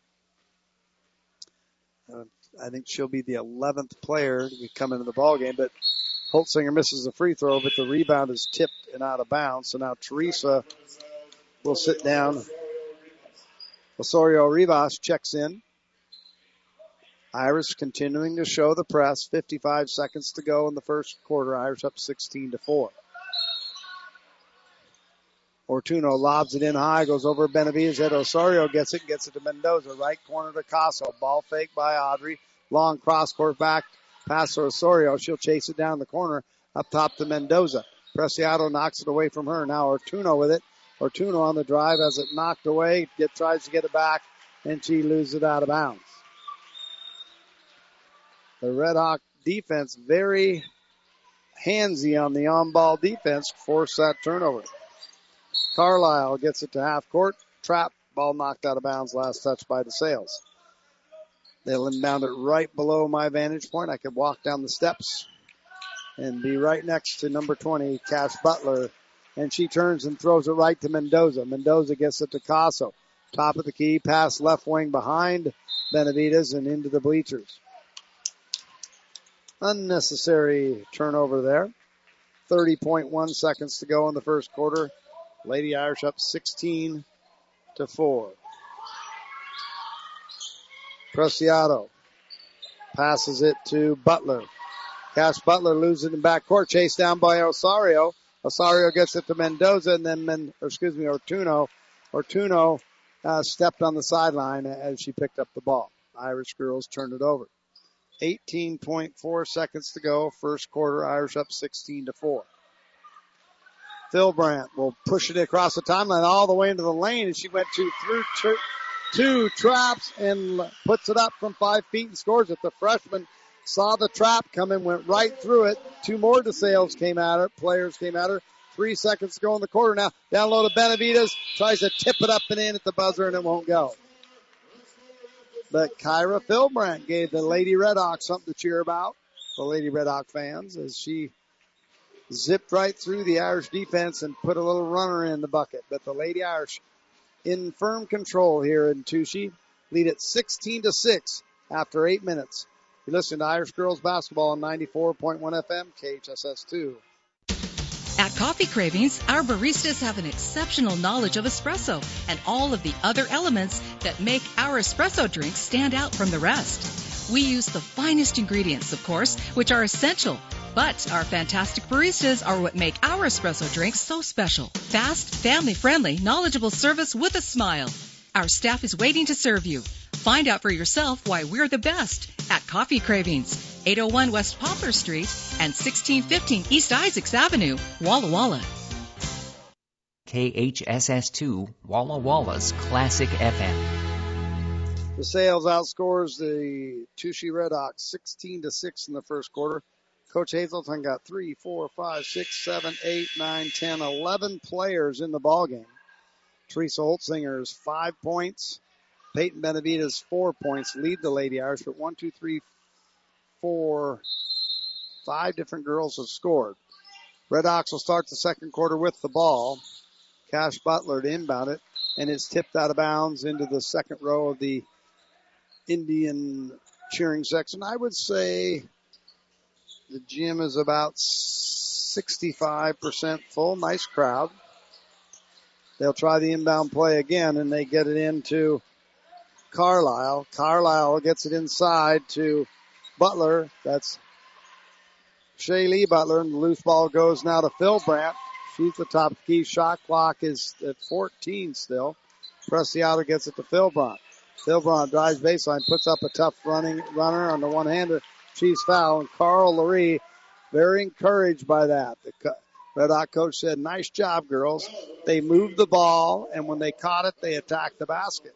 I think she'll be the 11th player to come into the ballgame, but Holtzinger misses the free throw, but the rebound is tipped and out of bounds. So now Teresa will sit down. Osorio Rivas checks in. Irish continuing to show the press. 55 seconds to go in the first quarter. Irish up 16-4. Ortuno lobs it in high, goes over Benavides' head. Osorio gets it to Mendoza. Right corner to Casso. Ball fake by Audrey. Long cross court back. Pass to Osorio. She'll chase it down the corner. Up top to Mendoza. Preciado knocks it away from her. Now Ortuno with it. Ortuno on the drive has it knocked away. Tries to get it back, and she loses it out of bounds. The Red Hawk defense very handsy on the on-ball defense. Force that turnover. Carlisle gets it to half court. Trap. Ball knocked out of bounds. Last touch by the Sales. They'll inbound it right below my vantage point. I could walk down the steps and be right next to number 20, Cash Butler. And she turns and throws it right to Mendoza. Mendoza gets it to Casso. Top of the key. Pass left wing behind Benavides and into the bleachers. Unnecessary turnover there. 30.1 seconds to go in the first quarter. Lady Irish up 16-4. Preciado passes it to Butler. Cash Butler loses it in backcourt. Chased down by Osorio. Osorio gets it to Mendoza, and then Ortuno. Ortuno stepped on the sideline as she picked up the ball. Irish girls turned it over. 18.4 seconds to go. First quarter, Irish up 16-4. Phil Brandt will push it across the timeline all the way into the lane, and she went through two traps and puts it up from 5 feet and scores it. The freshman saw the trap coming, went right through it. 2 more DeSales players came at her. 3 seconds to go in the quarter now. Down low to Benavides. Tries to tip it up and in at the buzzer, and it won't go. But Kyra Philbrandt gave the Lady Red Hawks something to cheer about, the Lady Red Hawk fans, as she zipped right through the Irish defense and put a little runner in the bucket. But the Lady Irish in firm control here in Tushy. Lead it 16-6 after 8 minutes. You listen to Irish Girls Basketball on 94.1 FM, KHSS2. At Coffee Cravings, our baristas have an exceptional knowledge of espresso and all of the other elements that make our espresso drinks stand out from the rest. We use the finest ingredients, of course, which are essential. But our fantastic baristas are what make our espresso drinks so special. Fast, family-friendly, knowledgeable service with a smile. Our staff is waiting to serve you. Find out for yourself why we're the best at Coffee Cravings, 801 West Poplar Street and 1615 East Isaacs Avenue, Walla Walla. KHSS2, Walla Walla's Classic FM. The Sales outscores the Tushy Red Hawks 16-6 in the first quarter. Coach Hazelton got 3, 4, 5, 6, 7, 8, 9, 10, 11 players in the ballgame. Teresa Holtzinger's 5 points. Peyton Benavides 4 points. Lead the Lady Irish, but 1, 2, 3, 4, 5 different girls have scored. Red Hawks will start the second quarter with the ball. Cash Butler to inbound it, and it's tipped out of bounds into the second row of the Indian cheering section. I would say the gym is about 65% full. Nice crowd. They'll try the inbound play again, and they get it into Carlisle. Carlisle gets it inside to Butler. That's Shaylee Butler, and the loose ball goes now to Philbrandt. She's the top of the key. Shot clock is at 14 still. Preciado gets it to Philbrandt. Philbrandt drives baseline, puts up a tough runner on the one-hander. She's fouled, and Carl Lurie very encouraged by that. The Red Hawk coach said, nice job, girls. They moved the ball, and when they caught it, they attacked the basket.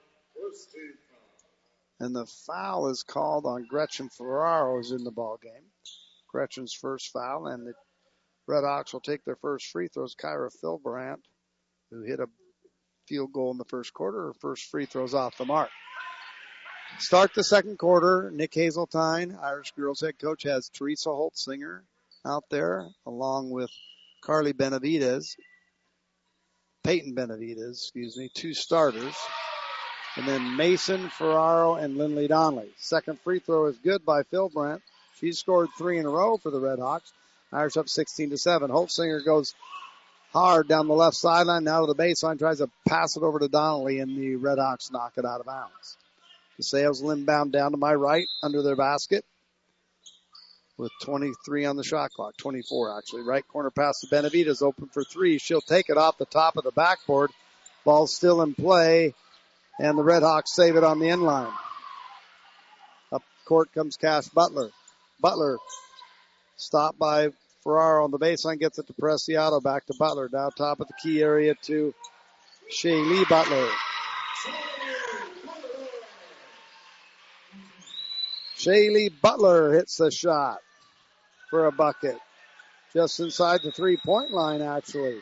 And the foul is called on Gretchen Ferraro, who's in the ball game. Gretchen's first foul, and the Red Hawks will take their first free throws. Kyra Philbrandt, who hit a field goal in the first quarter, her first free throws off the mark. Start the second quarter. Nick Hazeltine, Irish girls head coach, has Teresa Holtzinger out there, along with Carly Benavides, Peyton Benavides, two starters. And then Mason, Ferraro, and Lindley Donnelly. Second free throw is good by Philbrandt. She scored 3 in a row for the Red Hawks. Irish up 16-7. Holtzinger goes hard down the left sideline, now to the baseline, tries to pass it over to Donnelly, and the Red Hawks knock it out of bounds. DeSales will inbound down to my right, under their basket, with 23 on the shot clock, 24 actually. Right corner pass to Benavides, open for three. She'll take it off the top of the backboard. Ball's still in play, and the Red Hawks save it on the end line. Up court comes Cash Butler. Butler stopped by Ferraro on the baseline, gets it to Preciado, back to Butler. Down top of the key area to Shaylee Butler. Shaylee Butler hits the shot for a bucket. Just inside the three-point line, actually.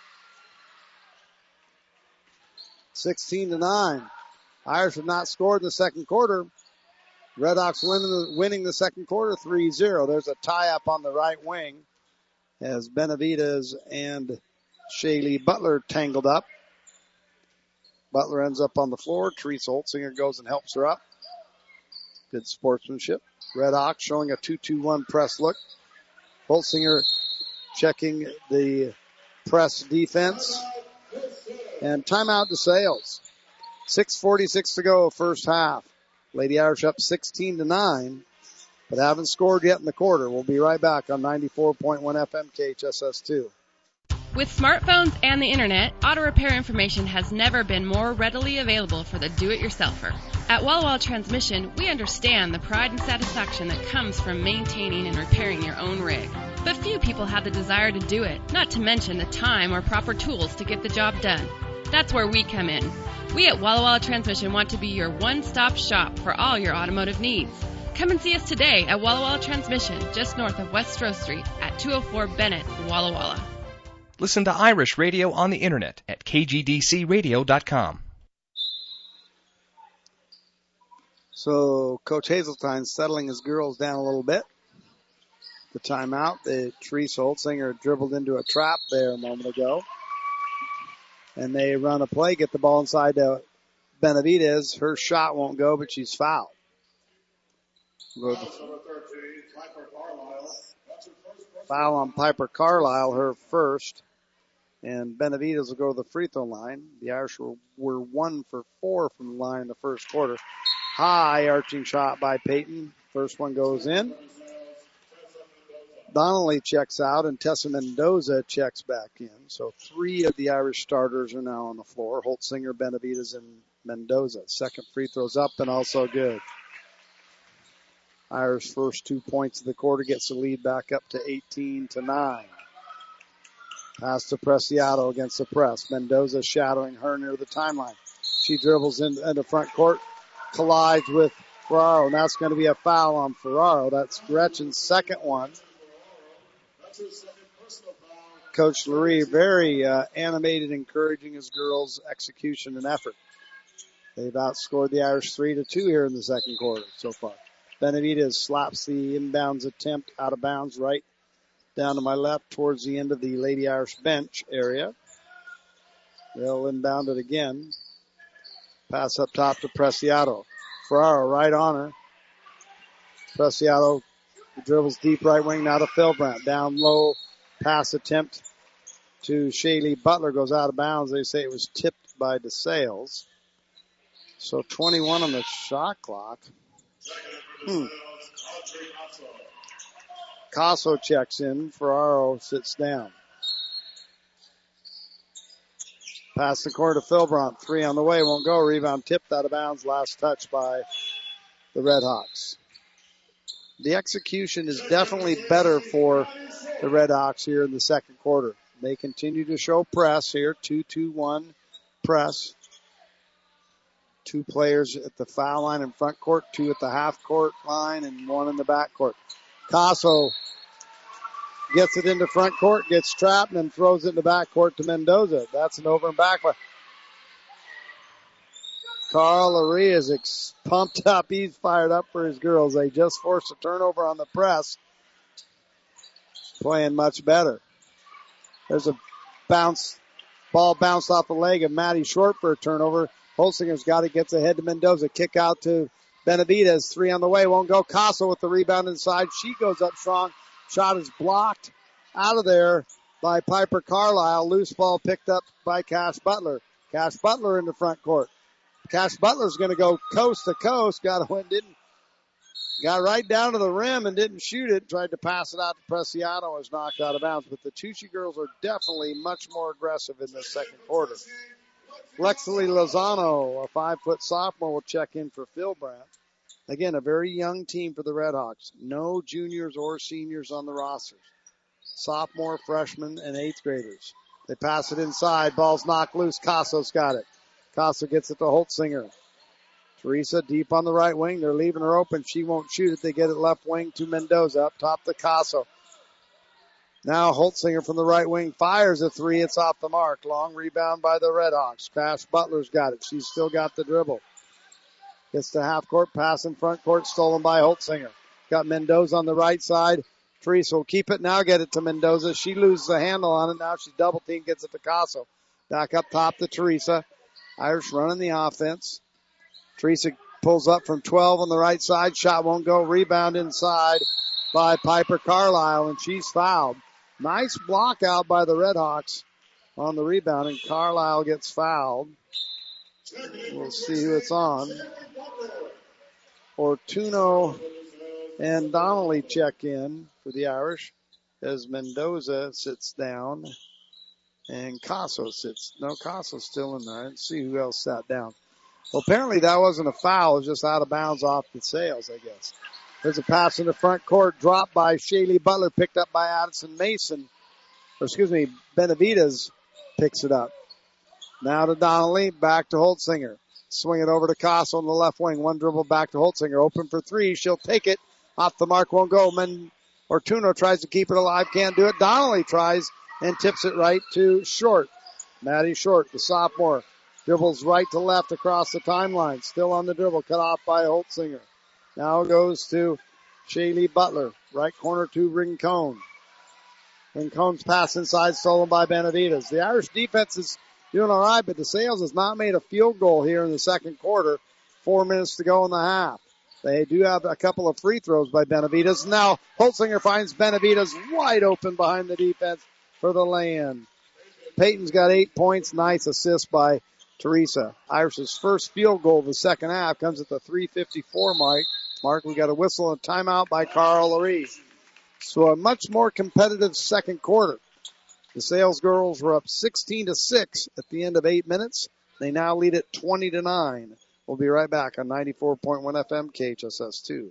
16-9. Irish have not scored in the second quarter. Red Hawks winning the second quarter 3-0. There's a tie-up on the right wing as Benavides and Shaylee Butler tangled up. Butler ends up on the floor. Teresa Holtzinger goes and helps her up. Good sportsmanship. Red Hawks showing a 2-2-1 press look. Holtzinger checking the press defense. And timeout to Sales. 6:46 to go, first half. Lady Irish up 16-9, but haven't scored yet in the quarter. We'll be right back on 94.1 FM KHSS2. With smartphones and the internet, auto repair information has never been more readily available for the do-it-yourselfer. At Walla Walla Transmission, we understand the pride and satisfaction that comes from maintaining and repairing your own rig. But few people have the desire to do it, not to mention the time or proper tools to get the job done. That's where we come in. We at Walla Walla Transmission want to be your one-stop shop for all your automotive needs. Come and see us today at Walla Walla Transmission, just north of West Stroh Street at 204 Bennett, Walla Walla. Listen to Irish radio on the internet at kgdcradio.com. So Coach Hazeltine settling his girls down a little bit. The timeout, the Teresa Holtzinger dribbled into a trap there a moment ago. And they run a play, get the ball inside to Benavides. Her shot won't go, but she's fouled. Foul on Piper Carlisle, her first. And Benavides will go to the free throw line. The Irish were 1 for 4 from the line in the first quarter. High arching shot by Peyton. First one goes in. Donnelly checks out, and Tessa Mendoza checks back in. So 3 of the Irish starters are now on the floor. Holtzinger, Benavides, and Mendoza. Second free throw's up and also good. Irish first 2 points of the quarter gets the lead back up to 18-9. Pass to Preciado against the press. Mendoza shadowing her near the timeline. She dribbles into front court, collides with Ferraro, and that's going to be a foul on Ferraro. That's Gretchen's second one. Coach Lurie very animated, encouraging his girls' execution and effort. They've outscored the Irish 3-2 here in the second quarter so far. Benavides slaps the inbounds attempt out of bounds right down to my left towards the end of the Lady Irish bench area. They'll inbound it again. Pass up top to Preciado. Ferraro right on her. Preciado dribbles deep right wing now to Philbrandt. Down low pass attempt to Shaylee Butler goes out of bounds. They say it was tipped by DeSales. So 21 on the shot clock. Casso checks in. Ferraro sits down. Pass the corner to Philbrandt. 3 on the way. Won't go. Rebound tipped out of bounds. Last touch by the Redhawks. The execution is definitely better for the Redhawks here in the second quarter. They continue to show press here. 2-2-1 press. 2 players at the foul line in front court, 2 at the half court line, and 1 in the back court. Casso gets it into front court, gets trapped, and then throws it in the back court to Mendoza. That's an over and back. Carl Lurie is pumped up. He's fired up for his girls. They just forced a turnover on the press. Playing much better. There's a ball bounced off the leg of Maddie Short for a turnover. Holsinger's got it, gets ahead to Mendoza. Kick out to Benavidez. 3 on the way, won't go. Casso with the rebound inside. She goes up strong. Shot is blocked out of there by Piper Carlisle. Loose ball picked up by Cash Butler. Cash Butler in the front court. Cash Butler's going to go coast to coast. Got right down to the rim and didn't shoot it. Tried to pass it out to Preciado. Was knocked out of bounds. But the Tucci girls are definitely much more aggressive in this second quarter. Lexley Lozano, a 5-foot sophomore, will check in for Philbrandt. Again, a very young team for the Redhawks. No juniors or seniors on the rosters. Sophomore, freshmen, and 8th graders. They pass it inside. Ball's knocked loose. Casso's got it. Casso gets it to Holtzinger. Teresa deep on the right wing. They're leaving her open. She won't shoot it. They get it left wing to Mendoza. Up top to Casso. Now Holtzinger from the right wing fires a 3. It's off the mark. Long rebound by the Redhawks. Cash Butler's got it. She's still got the dribble. Gets to half court. Pass in front court. Stolen by Holtzinger. Got Mendoza on the right side. Teresa will keep it. Now get it to Mendoza. She loses the handle on it. Now she's double teamed. Gets it to Casso. Back up top to Teresa. Irish running the offense. Teresa pulls up from 12 on the right side. Shot won't go. Rebound inside by Piper Carlisle, and she's fouled. Nice block out by the Redhawks on the rebound, and Carlisle gets fouled. We'll see who it's on. Ortuno and Donnelly check in for the Irish as Mendoza sits down and Casso sits. No, Casso's still in there. I didn't see who else sat down. Well, apparently that wasn't a foul. It was just out of bounds off the Sales, I guess. There's a pass in the front court, dropped by Shaylee Butler, picked up by Addison Mason. Benavidez picks it up. Now to Donnelly, back to Holtzinger. Swing it over to Casso on the left wing. One dribble back to Holtzinger. Open for 3. She'll take it. Off the mark, won't go. Ortuno tries to keep it alive, can't do it. Donnelly tries and tips it right to Short. Maddie Short, the sophomore. Dribbles right to left across the timeline. Still on the dribble, cut off by Holtzinger. Now goes to Shaylee Butler. Right corner to Rincon. Rincon's pass inside, stolen by Benavidez. The Irish defense is doing all right, but the Sales has not made a field goal here in the second quarter. 4 minutes to go in the half. They do have a couple of free throws by Benavidez. Now Holtzinger finds Benavidez wide open behind the defense for the lay-in. Peyton's got 8 points. Nice assist by Teresa. Irish's first field goal of the second half comes at the 3:54 mark. We got a whistle and timeout by Carl Lurie. So a much more competitive second quarter. The Sales girls were up 16-6 at the end of 8 minutes. They now lead it 20-9. We'll be right back on 94.1 FM KHSS2.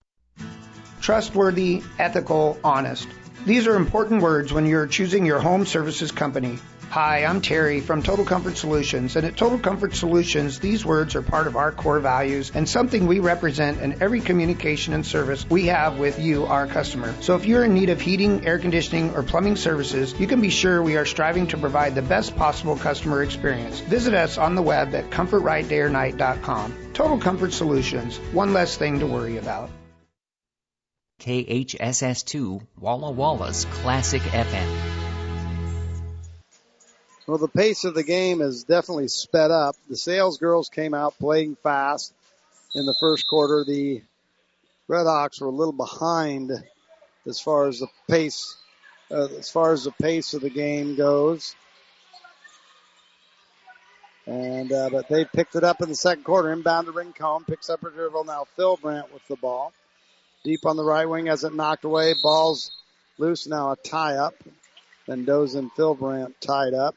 Trustworthy, ethical, honest. These are important words when you're choosing your home services company. Hi, I'm Terry from Total Comfort Solutions, and at Total Comfort Solutions, these words are part of our core values and something we represent in every communication and service we have with you, our customer. So if you're in need of heating, air conditioning, or plumbing services, you can be sure we are striving to provide the best possible customer experience. Visit us on the web at comfortrightdayornight.com. Total Comfort Solutions, one less thing to worry about. KHSS2, Walla Walla's Classic FM. Well, the pace of the game is definitely sped up. The Sales girls came out playing fast in the first quarter. The Redhawks were a little behind as far as the pace as far as the pace of the game goes. And but they picked it up in the second quarter. Inbound to Rincon. Picks up her dribble. Now Phil Brandt with the ball. Deep on the right wing, has it knocked away. Ball's loose. Now a tie up. Mendoza and Phil Brandt tied up.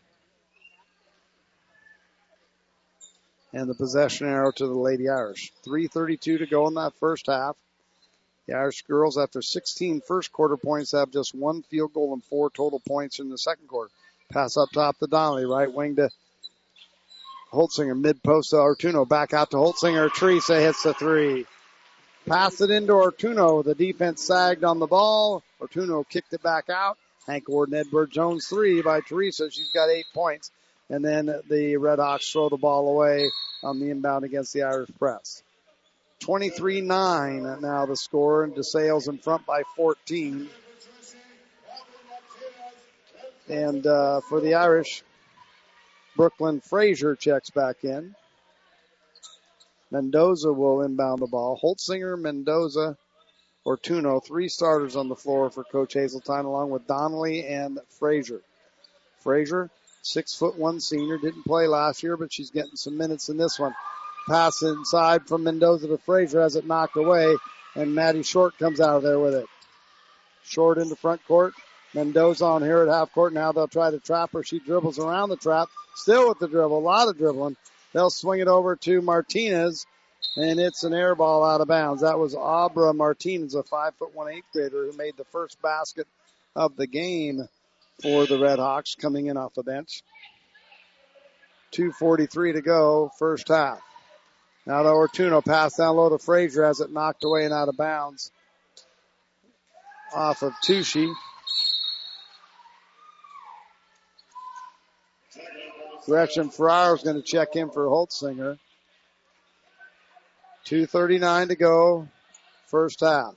And the possession arrow to the Lady Irish. 3:32 to go in that first half. The Irish girls, after 16 first quarter points, have just one field goal and 4 total points in the second quarter. Pass up top to Donnelly. Right wing to Holtzinger. Mid post to Ortuno. Back out to Holtzinger. Teresa hits the three. Pass it into Ortuno. The defense sagged on the ball. Ortuno kicked it back out. Hank Gordon Edward Jones 3 by Teresa. She's got 8 points. And then the Redhawks throw the ball away on the inbound against the Irish press. 23-9 now the score, and DeSales in front by 14. And for the Irish, Brooklyn Frazier checks back in. Mendoza will inbound the ball. Holtzinger, Mendoza, Ortuno, 3 starters on the floor for Coach Hazeltine, along with Donnelly and Frazier. Frazier, 6'1" senior, didn't play last year, but she's getting some minutes in this one. Pass inside from Mendoza to Frazier, has it knocked away, and Maddie Short comes out of there with it. Short into front court. Mendoza on here at half court. Now they'll try to trap her. She dribbles around the trap, still with the dribble, a lot of dribbling. They'll swing it over to Martinez, and it's an air ball out of bounds. That was Abra Martinez, a 5'1" 8th grader who made the first basket of the game for the Redhawks, coming in off the bench. 2:43 to go, first half. Now to Ortuno, pass down low to Frazier, has it knocked away and out of bounds off of Tucci. Gretchen Ferraro is going to check in for Holtzinger. 2:39 to go, first half.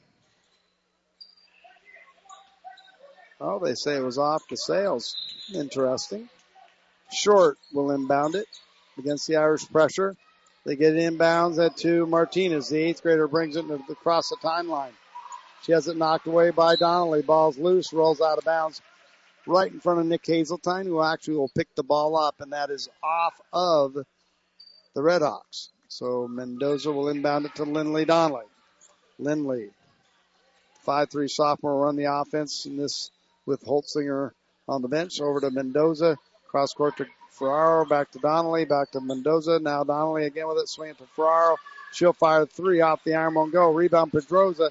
Oh, they say it was off to Sales. Interesting. Short will inbound it against the Irish pressure. They get it inbounds at to Martinez. The 8th grader brings it across the timeline. She has it knocked away by Donnelly. Ball's loose, rolls out of bounds right in front of Nick Hazeltine, who actually will pick the ball up, and that is off of the Redhawks. So Mendoza will inbound it to Lindley Donnelly. Lindley, 5'3" sophomore, run the offense in this with Holtzinger on the bench. Over to Mendoza. Cross court to Ferraro. Back to Donnelly. Back to Mendoza. Now Donnelly again with it. Swing it to Ferraro. She'll fire 3 off the iron, won't go. Rebound Pedroza.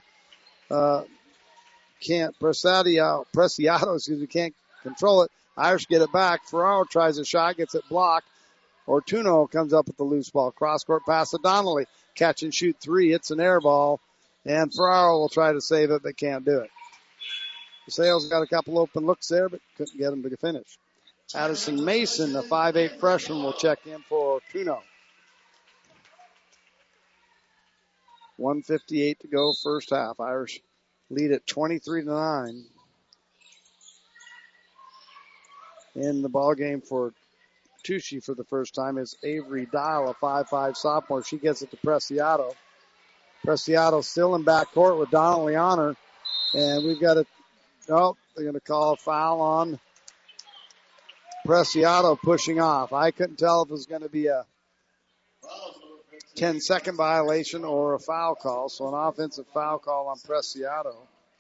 Can't Preciado, can't control it. Irish get it back. Ferraro tries a shot, gets it blocked. Ortuno comes up with the loose ball. Cross court pass to Donnelly. Catch and shoot 3. It's an air ball. And Ferraro will try to save it, but can't do it. Sales got a couple open looks there, but couldn't get them to finish. Addison Mason, a 5'8" freshman, will check in for Ortuno. 1:58 to go, first half. Irish lead at 23-9. In the ball game for Tucci for the first time is Avery Dial, a 5'5" sophomore. She gets it to Preciado. Preciado still in backcourt with Donnelly on her. And we've got they're going to call a foul on Preciado pushing off. I couldn't tell if it was going to be a 10-second violation or a foul call. So an offensive foul call on Preciado.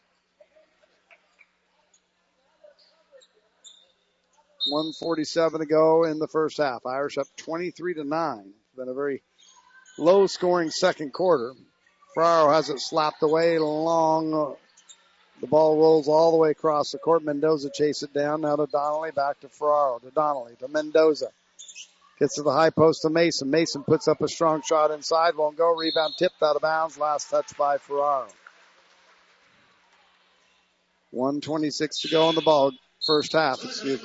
$1:47 to go in the first half. Irish up 23-9. It's been a very low-scoring second quarter. Ferraro has it slapped away long. The ball rolls all the way across the court. Mendoza chase it down. Now to Donnelly. Back to Ferraro. To Donnelly. To Mendoza. Gets to the high post to Mason. Mason puts up a strong shot inside. Won't go. Rebound tipped out of bounds. Last touch by Ferraro. 1:26 to go in the ball. First half,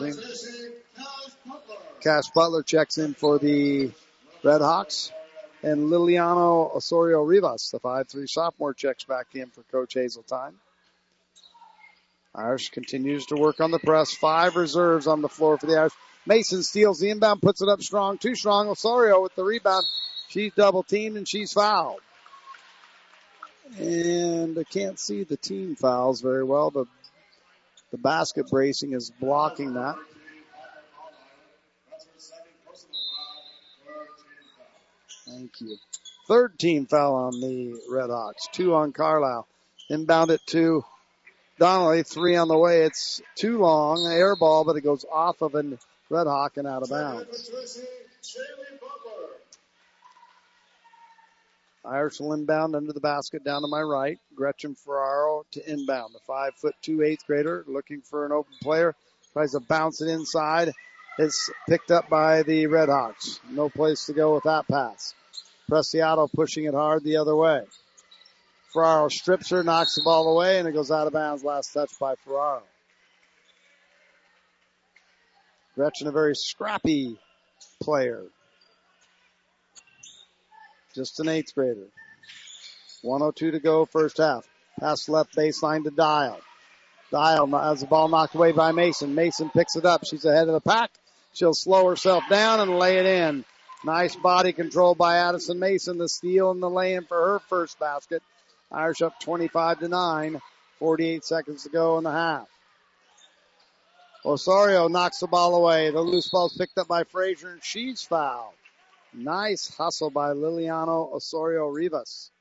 Cash Butler checks in for the Redhawks. And Liliano Osorio Rivas, the 5'3" sophomore, checks back in for Coach Hazeltine. Irish continues to work on the press. 5 reserves on the floor for the Irish. Mason steals the inbound, puts it up strong, too strong. Osorio with the rebound. She's double teamed and she's fouled. And I can't see the team fouls very well. The The basket bracing is blocking that. Thank you. Third team foul on the Redhawks. 2 on Carlisle. Inbound it to Donnelly. 3 on the way. It's too long. Air ball, but it goes off of a Redhawk and out of bounds. Irish will inbound under the basket down to my right. Gretchen Ferraro to inbound. The 5'2" 8th grader looking for an open player. Tries to bounce it inside. It's picked up by the Redhawks. No place to go with that pass. Preciado pushing it hard the other way. Ferraro strips her, knocks the ball away, and it goes out of bounds. Last touch by Ferraro. Gretchen, a very scrappy player. Just an 8th grader. 1:02 to go, first half. Pass left baseline to Dial. Dial has the ball knocked away by Mason. Mason picks it up. She's ahead of the pack. She'll slow herself down and lay it in. Nice body control by Addison Mason. The steal and the lay-in for her first basket. Irish up 25-9. 48 seconds to go in the half. Osorio knocks the ball away. The loose ball's picked up by Frazier, and she's fouled. Nice hustle by Liliano Osorio Rivas.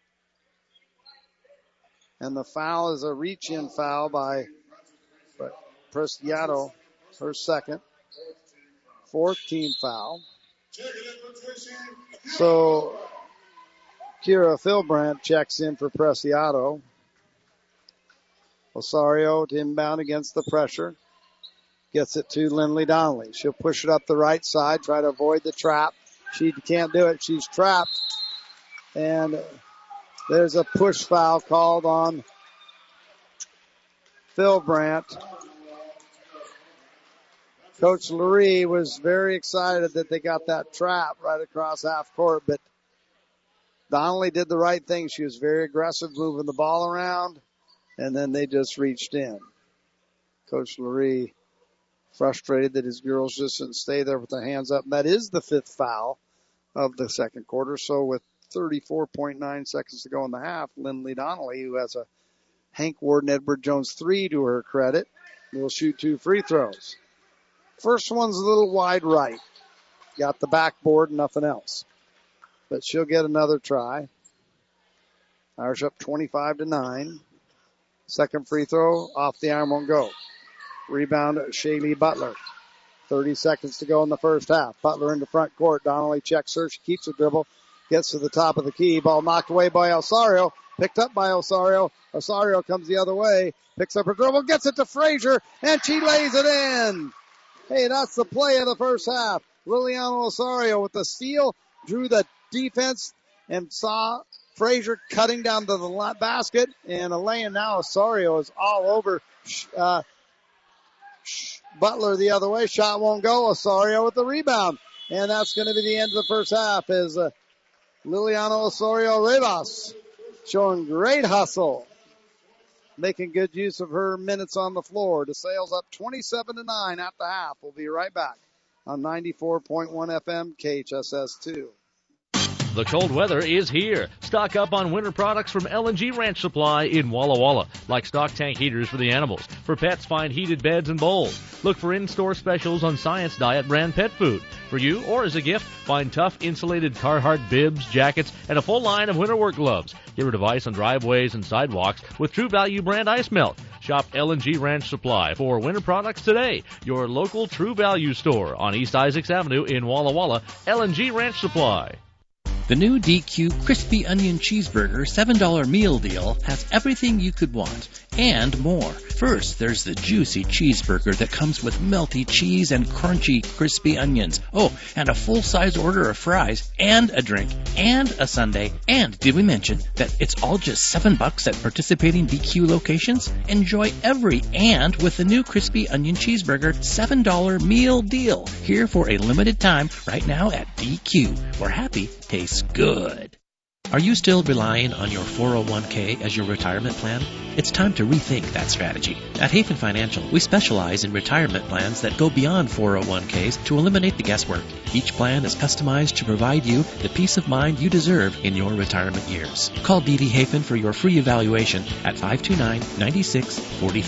And the foul is a reach-in foul by Preciado, her second. 4th team foul. So Kira Philbrandt checks in for Preciado. Osorio to inbound against the pressure. Gets it to Lindley Donnelly. She'll push it up the right side, try to avoid the trap. She can't do it. She's trapped. And there's a push foul called on Philbrandt. Coach Lurie was very excited that they got that trap right across half court, but Donnelly did the right thing. She was very aggressive, moving the ball around, and then they just reached in. Coach Lurie frustrated that his girls just didn't stay there with their hands up. And that is the 5th foul of the second quarter. So with 34.9 seconds to go in the half, Lindley Donnelly, who has a Hank Warden Edward Jones 3 to her credit, will shoot 2 free throws. First one's a little wide right. Got the backboard, nothing else. But she'll get another try. Irish up 25-9. Second free throw, off the arm, won't go. Rebound, Shaylee Butler. 30 seconds to go in the first half. Butler into front court. Donnelly checks her. She keeps the dribble. Gets to the top of the key. Ball knocked away by Osorio. Picked up by Osorio. Osorio comes the other way. Picks up her dribble. Gets it to Frazier. And she lays it in. Hey, that's the play of the first half. Liliano Osorio with the steal. Drew the defense and saw Frazier cutting down to the basket. And a lay-in now. Osorio is all over Butler the other way. Shot won't go. Osorio with the rebound. And that's going to be the end of the first half as Liliano Osorio Rivas showing great hustle. Making good use of her minutes on the floor. DeSales up 27-9 at the half. We'll be right back on 94.1 FM KHSS2. The cold weather is here. Stock up on winter products from L&G Ranch Supply in Walla Walla, like stock tank heaters for the animals. For pets, find heated beds and bowls. Look for in-store specials on Science Diet brand pet food. For you or as a gift, find tough insulated Carhartt bibs, jackets, and a full line of winter work gloves. Get rid of ice on driveways and sidewalks with True Value brand ice melt. Shop L&G Ranch Supply for winter products today. Your local True Value store on East Isaacs Avenue in Walla Walla. L&G Ranch Supply. The new DQ Crispy Onion Cheeseburger $7 meal deal has everything you could want and more. First, there's the juicy cheeseburger that comes with melty cheese and crunchy crispy onions. Oh, and a full-size order of fries and a drink and a sundae. And did we mention that it's all just $7 at participating DQ locations? Enjoy every and with the new Crispy Onion Cheeseburger $7 meal deal. Here for a limited time right now at DQ, where happy tastes good. Are you still relying on your 401k as your retirement plan? It's time to rethink that strategy. At Hafen Financial, we specialize in retirement plans that go beyond 401ks to eliminate the guesswork. Each plan is customized to provide you the peace of mind you deserve in your retirement years. Call D.D. Hafen for your free evaluation at 529-9645.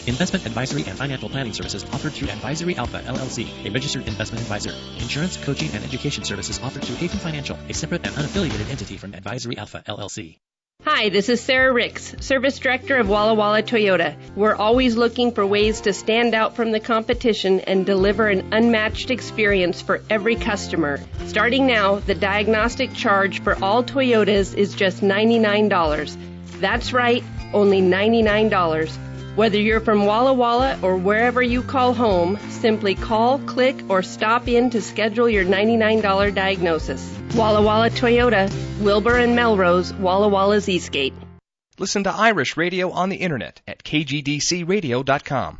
Investment advisory and financial planning services offered through Advisory Alpha, LLC, a registered investment advisor. Insurance, coaching, and education services offered through Haven Financial, a separate and unaffiliated entity from Advisory Alpha, LLC. Hi, this is Sarah Ricks, Service Director of Walla Walla Toyota. We're always looking for ways to stand out from the competition and deliver an unmatched experience for every customer. Starting now, the diagnostic charge for all Toyotas is just $99. That's right, only $99. Whether you're from Walla Walla or wherever you call home, simply call, click, or stop in to schedule your $99 diagnosis. Walla Walla Toyota, Wilbur and Melrose, Walla Walla's Eastgate. Listen to Irish Radio on the internet at kgdcradio.com.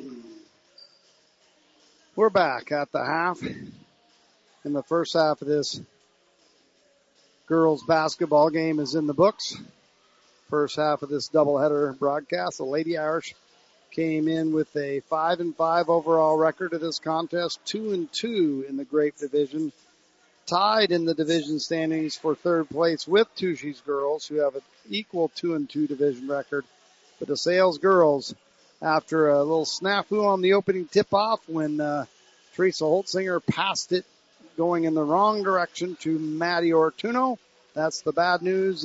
We're back at the half. In the first half of this girls basketball game is in the books. First half of this doubleheader broadcast, the Lady Irish came in with a 5-5 overall record of this contest, 2-2 in the Grape Division, tied in the division standings for third place with Tushy's girls, who have an equal 2-2 division record. But the Sales girls, after a little snafu on the opening tip-off when Teresa Holtzinger passed it going in the wrong direction to Maddie Ortuno, that's the bad news.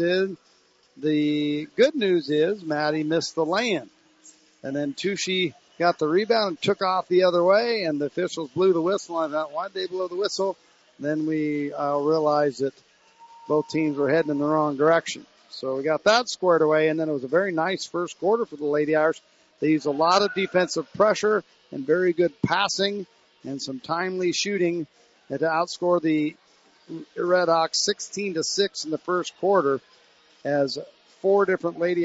The good news is Maddie missed the lay-in. And then Tushy got the rebound and took off the other way, and the officials blew the whistle. I thought, why'd they blow the whistle? Then we realized that both teams were heading in the wrong direction. So we got that squared away, and then it was a very nice first quarter for the Lady Irish. They used a lot of defensive pressure and very good passing and some timely shooting to outscore the Red Hawks 16-6 in the first quarter, as five different Lady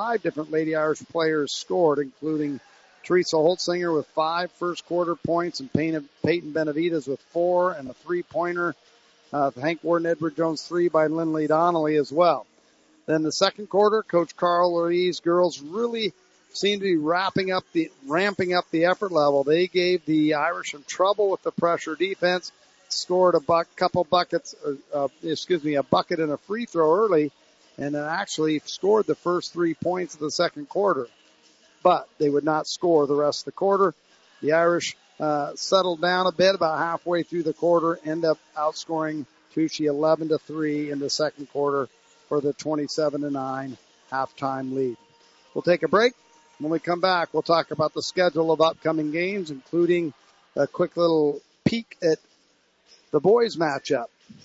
Irish players scored, including Teresa Holtzinger with 5 first quarter points and Peyton Benavides with 4 and a 3-pointer. Hank Warden, Edward Jones 3 by Lindley Donnelly as well. Then the second quarter, Coach Carl Ruiz girls really seemed to be ramping up the effort level. They gave the Irish some trouble with the pressure defense, scored a bucket and a free throw early, and then actually scored the first 3 points of the second quarter. But they would not score the rest of the quarter. The Irish settled down a bit about halfway through the quarter, end up outscoring Tushy 11-3 in the second quarter for the 27-9 halftime lead. We'll take a break. When we come back, we'll talk about the schedule of upcoming games, including a quick little peek at the boys matchup,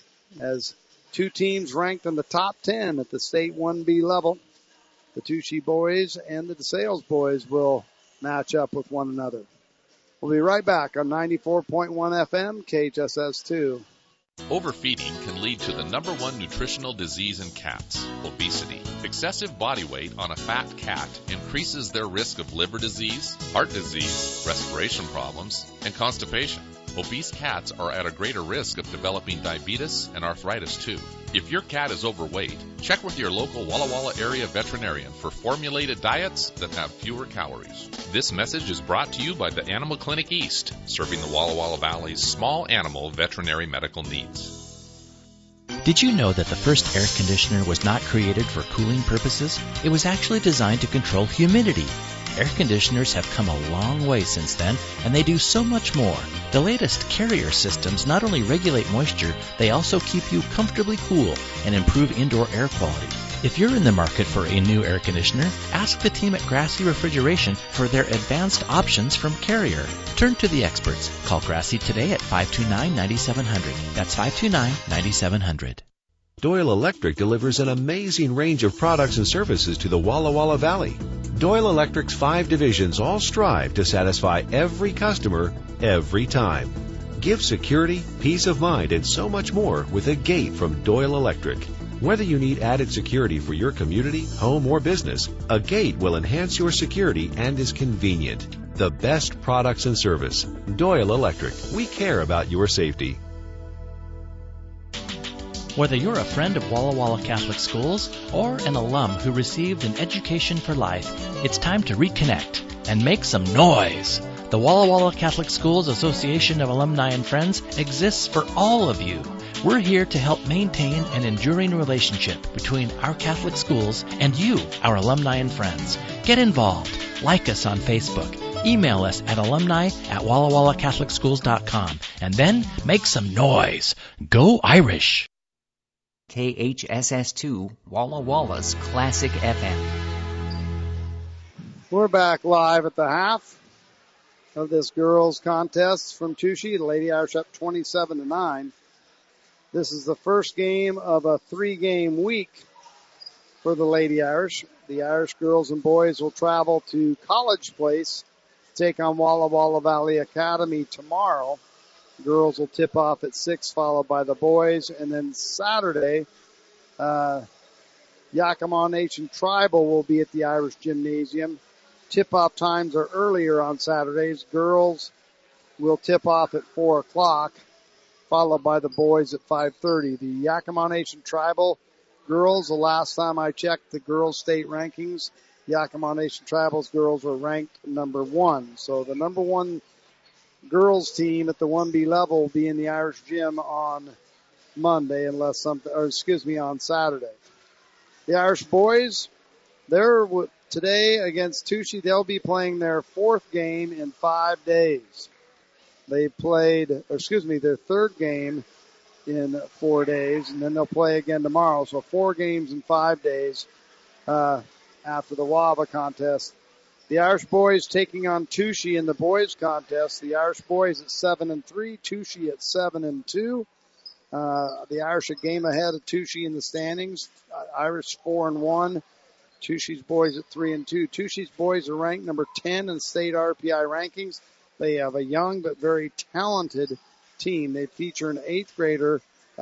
as two teams ranked in the top 10 at the state 1B level. The Tushy boys and the DeSales boys will match up with one another. We'll be right back on 94.1 FM, KHSS2. Overfeeding can lead to the #1 nutritional disease in cats, obesity. Excessive body weight on a fat cat increases their risk of liver disease, heart disease, respiration problems, and constipation. Obese cats are at a greater risk of developing diabetes and arthritis too. If your cat is overweight, check with your local Walla Walla area veterinarian for formulated diets that have fewer calories. This message is brought to you by the Animal Clinic East, serving the Walla Walla Valley's small animal veterinary medical needs. Did you know that the first air conditioner was not created for cooling purposes? It was actually designed to control humidity. Air conditioners have come a long way since then, and they do so much more. The latest Carrier systems not only regulate moisture, they also keep you comfortably cool and improve indoor air quality. If you're in the market for a new air conditioner, ask the team at Grassy Refrigeration for their advanced options from Carrier. Turn to the experts. Call Grassy today at 529-9700. That's 529-9700. Doyle Electric delivers an amazing range of products and services to the Walla Walla Valley. Doyle Electric's 5 divisions all strive to satisfy every customer, every time. Give security, peace of mind, and so much more with a gate from Doyle Electric. Whether you need added security for your community, home, or business, a gate will enhance your security and is convenient. The best products and service. Doyle Electric. We care about your safety. Whether you're a friend of Walla Walla Catholic Schools or an alum who received an education for life, it's time to reconnect and make some noise. The Walla Walla Catholic Schools Association of Alumni and Friends exists for all of you. We're here to help maintain an enduring relationship between our Catholic schools and you, our alumni and friends. Get involved. Like us on Facebook. Email us at alumni@wallawallacatholicschools.com. And then make some noise. Go Irish! KHSS2 Walla Walla's Classic FM. We're back live at the half of this girls contest from Touchy. The Lady Irish up 27-9. This is the first game of a 3-game week for the Lady Irish. The Irish girls and boys will travel to College Place to take on Walla Walla Valley Academy tomorrow. Girls will tip off at 6, followed by the boys. And then Saturday, Yakima Nation Tribal will be at the Irish Gymnasium. Tip-off times are earlier on Saturdays. Girls will tip off at 4 o'clock, followed by the boys at 5:30. The Yakima Nation Tribal girls, the last time I checked the girls' state rankings, Yakima Nation Tribal's girls were ranked number 1. So the number 1 girls team at the 1B level will be in the Irish Gym on Monday, on Saturday. The Irish boys, they're today against Touchy. They'll be playing their 4th game in 5 days. They played, their 3rd game in 4 days, and then they'll play again tomorrow. So 4 games in 5 days after the WAVA contest. The Irish boys taking on Touchy in the boys contest. The Irish boys at 7-3, Touchy at 7-2. The Irish a game ahead of Touchy in the standings. Irish 4-1. Touchy's boys at 3-2. Touchy's boys are ranked number 10 in state RPI rankings. They have a young but very talented team. They feature an 8th grader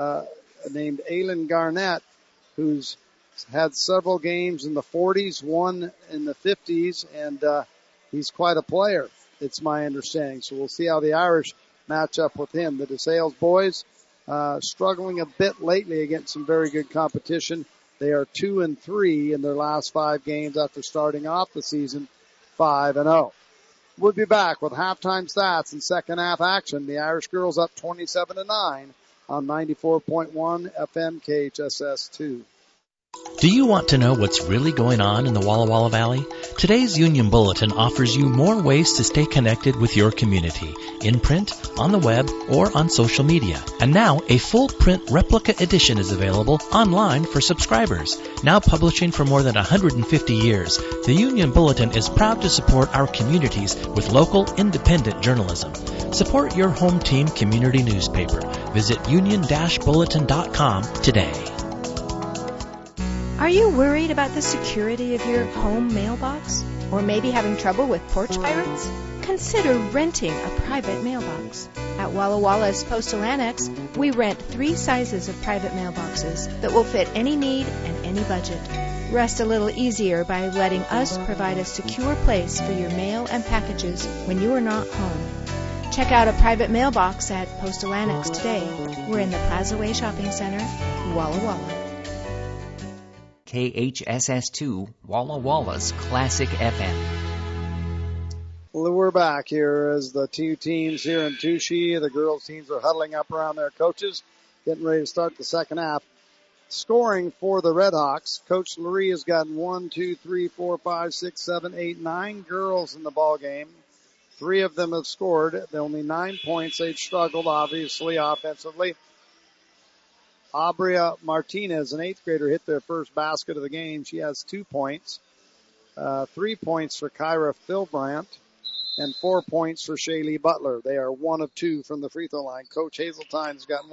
named Aylin Garnett, who's had several games in the 40s, one in the 50s, and he's quite a player, it's my understanding. So we'll see how the Irish match up with him. The DeSales boys struggling a bit lately against some very good competition. They are 2-3 in their last 5 games after starting off the season 5-0. We'll be back with halftime stats and second half action. The Irish girls up 27-9 on 94.1 FM KHSS2. Do you want to know what's really going on in the Walla Walla Valley? Today's Union Bulletin offers you more ways to stay connected with your community, in print, on the web, or on social media. And now, a full print replica edition is available online for subscribers. Now publishing for more than 150 years, the Union Bulletin is proud to support our communities with local, independent journalism. Support your home team community newspaper. Visit union-bulletin.com today. Are you worried about the security of your home mailbox? Or maybe having trouble with porch pirates? Consider renting a private mailbox. At Walla Walla's Postal Annex, we rent 3 sizes of private mailboxes that will fit any need and any budget. Rest a little easier by letting us provide a secure place for your mail and packages when you are not home. Check out a private mailbox at Postal Annex today. We're in the Plaza Way Shopping Center, Walla Walla. KHSS2 Walla Walla's Classic FM. Well, we're back here as the 2 teams here in Touchy. The girls teams are huddling up around their coaches, getting ready to start the second half. Scoring for the Redhawks, Coach Lurie has gotten 9 girls in the ball game. 3 of them have scored. Only 9 points. They've struggled, obviously, offensively. Abria Martinez, an 8th grader, hit their first basket of the game. She has 2 points. 3 points for Kyra Philbrandt and 4 points for Shaylee Butler. They are 1 of 2 from the free throw line. Coach Hazeltine's got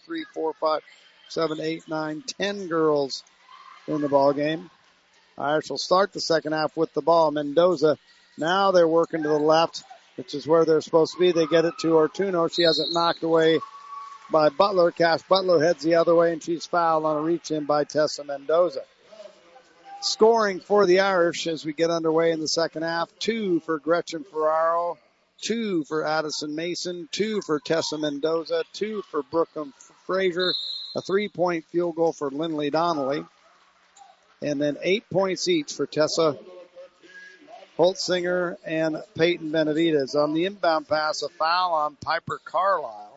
10 girls in the ball game. Irish will start the second half with the ball. Mendoza, now they're working to the left, which is where they're supposed to be. They get it to Ortuno. She has it knocked away by Butler. Cash Butler heads the other way, and she's fouled on a reach-in by Tessa Mendoza. Scoring for the Irish as we get underway in the second half. 2 for Gretchen Ferraro, 2 for Addison Mason, 2 for Tessa Mendoza, 2 for Brooklyn Frazier, a 3-point field goal for Lindley Donnelly, and then 8 points each for Tessa Holtzinger and Peyton Benavides. On the inbound pass, a foul on Piper Carlisle.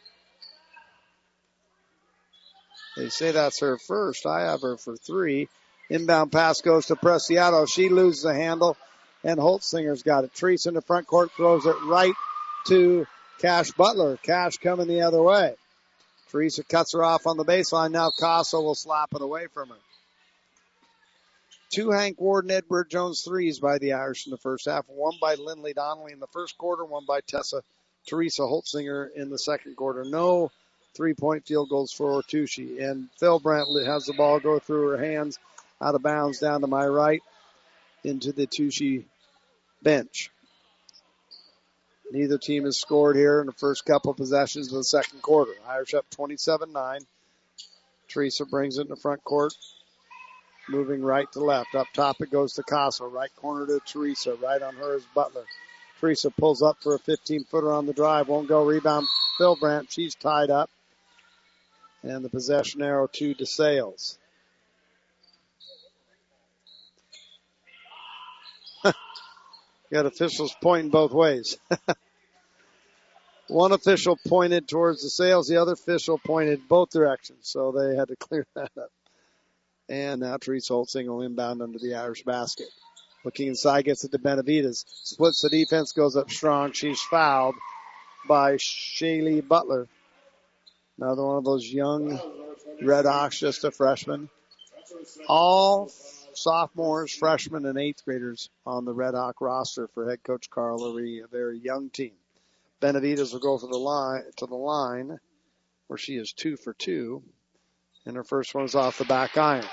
They say that's her first. I have her for 3. Inbound pass goes to Preciado. She loses the handle, and Holtzinger's got it. Treese in the front court throws it right to Cash Butler. Cash coming the other way. Teresa cuts her off on the baseline. Now Casa will slap it away from her. 2 Hank Ward and Edward Jones threes by the Irish in the first half. 1 by Lindley Donnelly in the first quarter. 1 by Teresa Holtzinger in the second quarter. No 3-point field goals for Tucci. And Phil Brantley has the ball go through her hands, out of bounds down to my right into the Tucci bench. Neither team has scored here in the first couple possessions of the second quarter. Irish up 27-9. Teresa brings it in the front court, moving right to left. Up top it goes to Casa. Right corner to Teresa. Right on her is Butler. Teresa pulls up for a 15-footer on the drive. Won't go. Rebound Phil Brandt. She's tied up. And the possession arrow to DeSales. Got officials pointing both ways. One official pointed towards DeSales. The other official pointed both directions. So they had to clear that up. And now Teresa Holtzinger will inbound under the Irish basket. Looking inside, gets it to Benavides. Splits the defense, goes up strong. She's fouled by Shaylee Butler. Another one of those young Red Hawks, just a freshman. All sophomores, freshmen, and 8th graders on the Red Hawk roster for head coach Carl Lurie, a very young team. Benavides will go to the line where she is 2 for 2. And her first one is off the back iron.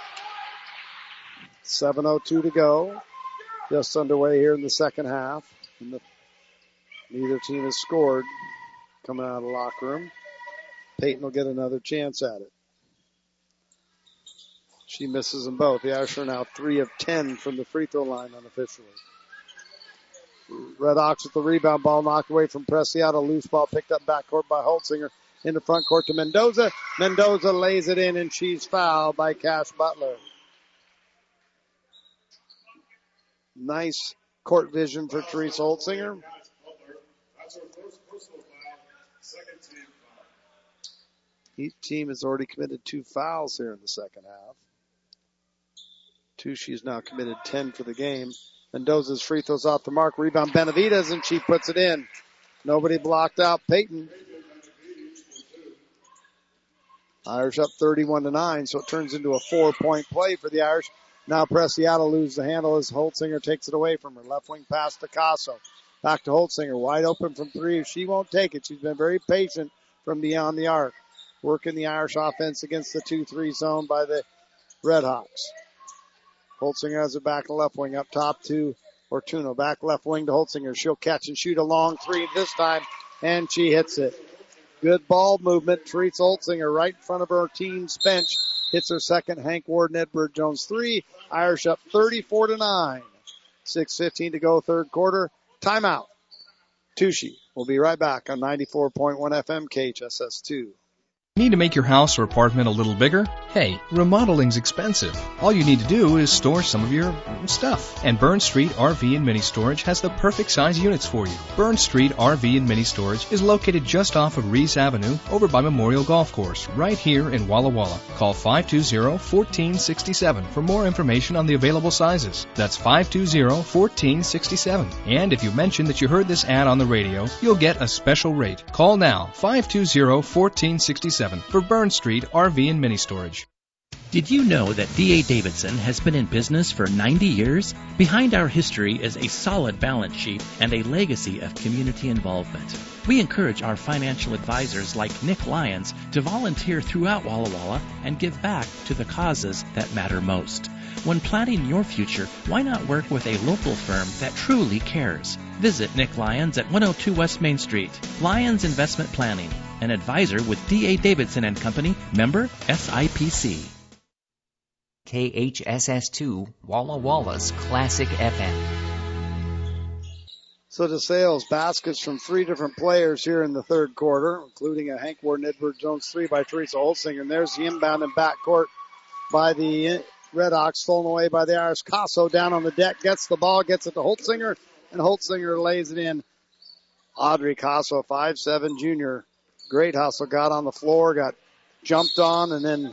7:02 to go. Just underway here in the second half. And neither team has scored coming out of the locker room. Peyton will get another chance at it. She misses them both. The Irish are now 3 of 10 from the free throw line unofficially. Red Hawks with the rebound, ball knocked away from Preciado. Loose ball picked up backcourt by Holtzinger. In the front court to Mendoza. Mendoza lays it in, and she's fouled by Cash Butler. Nice court vision for Teresa Holtzinger. Each team has already committed 2 fouls here in the second half. She's now committed 10 for the game. Mendoza's free throws off the mark. Rebound Benavides, and she puts it in. Nobody blocked out Peyton. Irish up 31-9, so it turns into a 4-point play for the Irish. Now Preciado loses the handle as Holtzinger takes it away from her. Left wing pass to Casso. Back to Holtzinger, wide open from 3. She won't take it. She's been very patient from beyond the arc. Working the Irish offense against the 2-3 zone by the Red Hawks. Holtzinger has it back to left wing, up top to Ortuno. Back left wing to Holtzinger. She'll catch and shoot a long 3 this time, and she hits it. Good ball movement. Teresa Holtzinger right in front of her team's bench. Hits her second Hank Ward and Edward Jones 3. Irish up 34-9. 6:15 to go, third quarter. Timeout. Tucci. We'll be right back on 94.1 FM KHSS2. Need to make your house or apartment a little bigger? Hey, remodeling's expensive. All you need to do is store some of your stuff. And Burns Street RV and Mini Storage has the perfect size units for you. Burns Street RV and Mini Storage is located just off of Reese Avenue over by Memorial Golf Course, right here in Walla Walla. Call 520-1467 for more information on the available sizes. That's 520-1467. And if you mention that you heard this ad on the radio, you'll get a special rate. Call now, 520-1467. For Burns Street RV and Mini Storage. Did you know that D.A. Davidson has been in business for 90 years? Behind our history is a solid balance sheet and a legacy of community involvement. We encourage our financial advisors like Nick Lyons to volunteer throughout Walla Walla and give back to the causes that matter most. When planning your future, why not work with a local firm that truly cares? Visit Nick Lyons at 102 West Main Street. Lyons Investment Planning, an advisor with D.A. Davidson & Company, member SIPC. KHSS2, Walla Walla's Classic FM. So DeSales baskets from 3 different players here in the third quarter, including a Hank Ward and Edward Jones 3 by Teresa Holtzinger. And there's the inbound and backcourt by the Redhawks, stolen away by the Irish. Casso down on the deck, gets the ball, gets it to Holtzinger, and Holtzinger lays it in. Audrey Casso, 5'7" junior. Great hustle, got on the floor, got jumped on, and then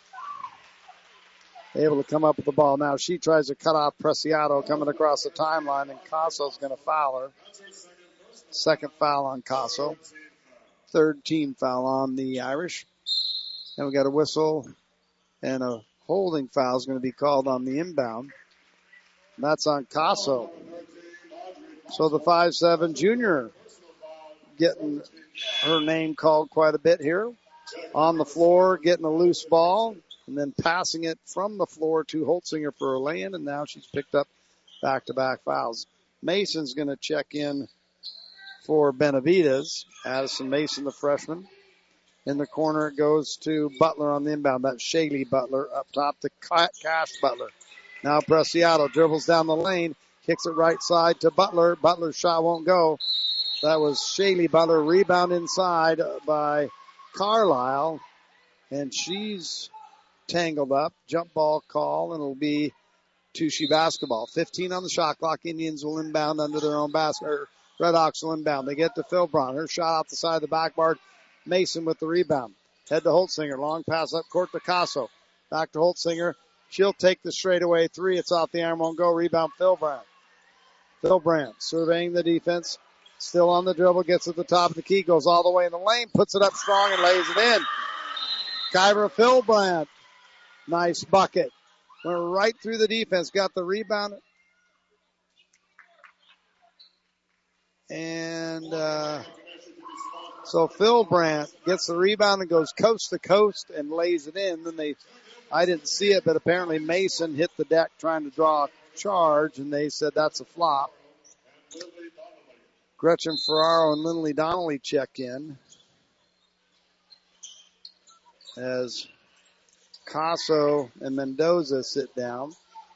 able to come up with the ball. Now she tries to cut off Preciado coming across the timeline, and Casso's going to foul her. Second foul on Casso. Third team foul on the Irish. And we got a whistle, and a holding foul is going to be called on the inbound. And that's on Casso. So the 5'7" junior getting her name called quite a bit here. On the floor, getting a loose ball, and then passing it from the floor to Holtzinger for a lay-in, and now she's picked up back-to-back fouls. Mason's going to check in for Benavides. Addison Mason, the freshman. In the corner, it goes to Butler on the inbound. That's Shaylee Butler up top to Cash Butler. Now Preciado dribbles down the lane, kicks it right side to Butler. Butler's shot won't go. That was Shaylee Butler. Rebound inside by Carlisle, and she's tangled up. Jump ball call, and it'll be Touchy basketball. 15 on the shot clock. Indians will inbound under their own basket. Redhawks will inbound. They get to Philbron. Her shot off the side of the backboard. Mason with the rebound. Head to Holtzinger. Long pass up court to Casso. Back to Holtzinger. She'll take the straightaway three. It's off the arm. Won't go. Rebound Philbrandt. Philbrandt surveying the defense. Still on the dribble. Gets at the top of the key. Goes all the way in the lane. Puts it up strong and lays it in. Kyra Philbrandt. Nice bucket. Went right through the defense. Got the rebound. And so Philbrandt gets the rebound and goes coast to coast and lays it in. Then I didn't see it, but apparently Mason hit the deck trying to draw a charge, and they said that's a flop. Gretchen Ferraro and Lindley Donnelly check in as Casso and Mendoza sit down.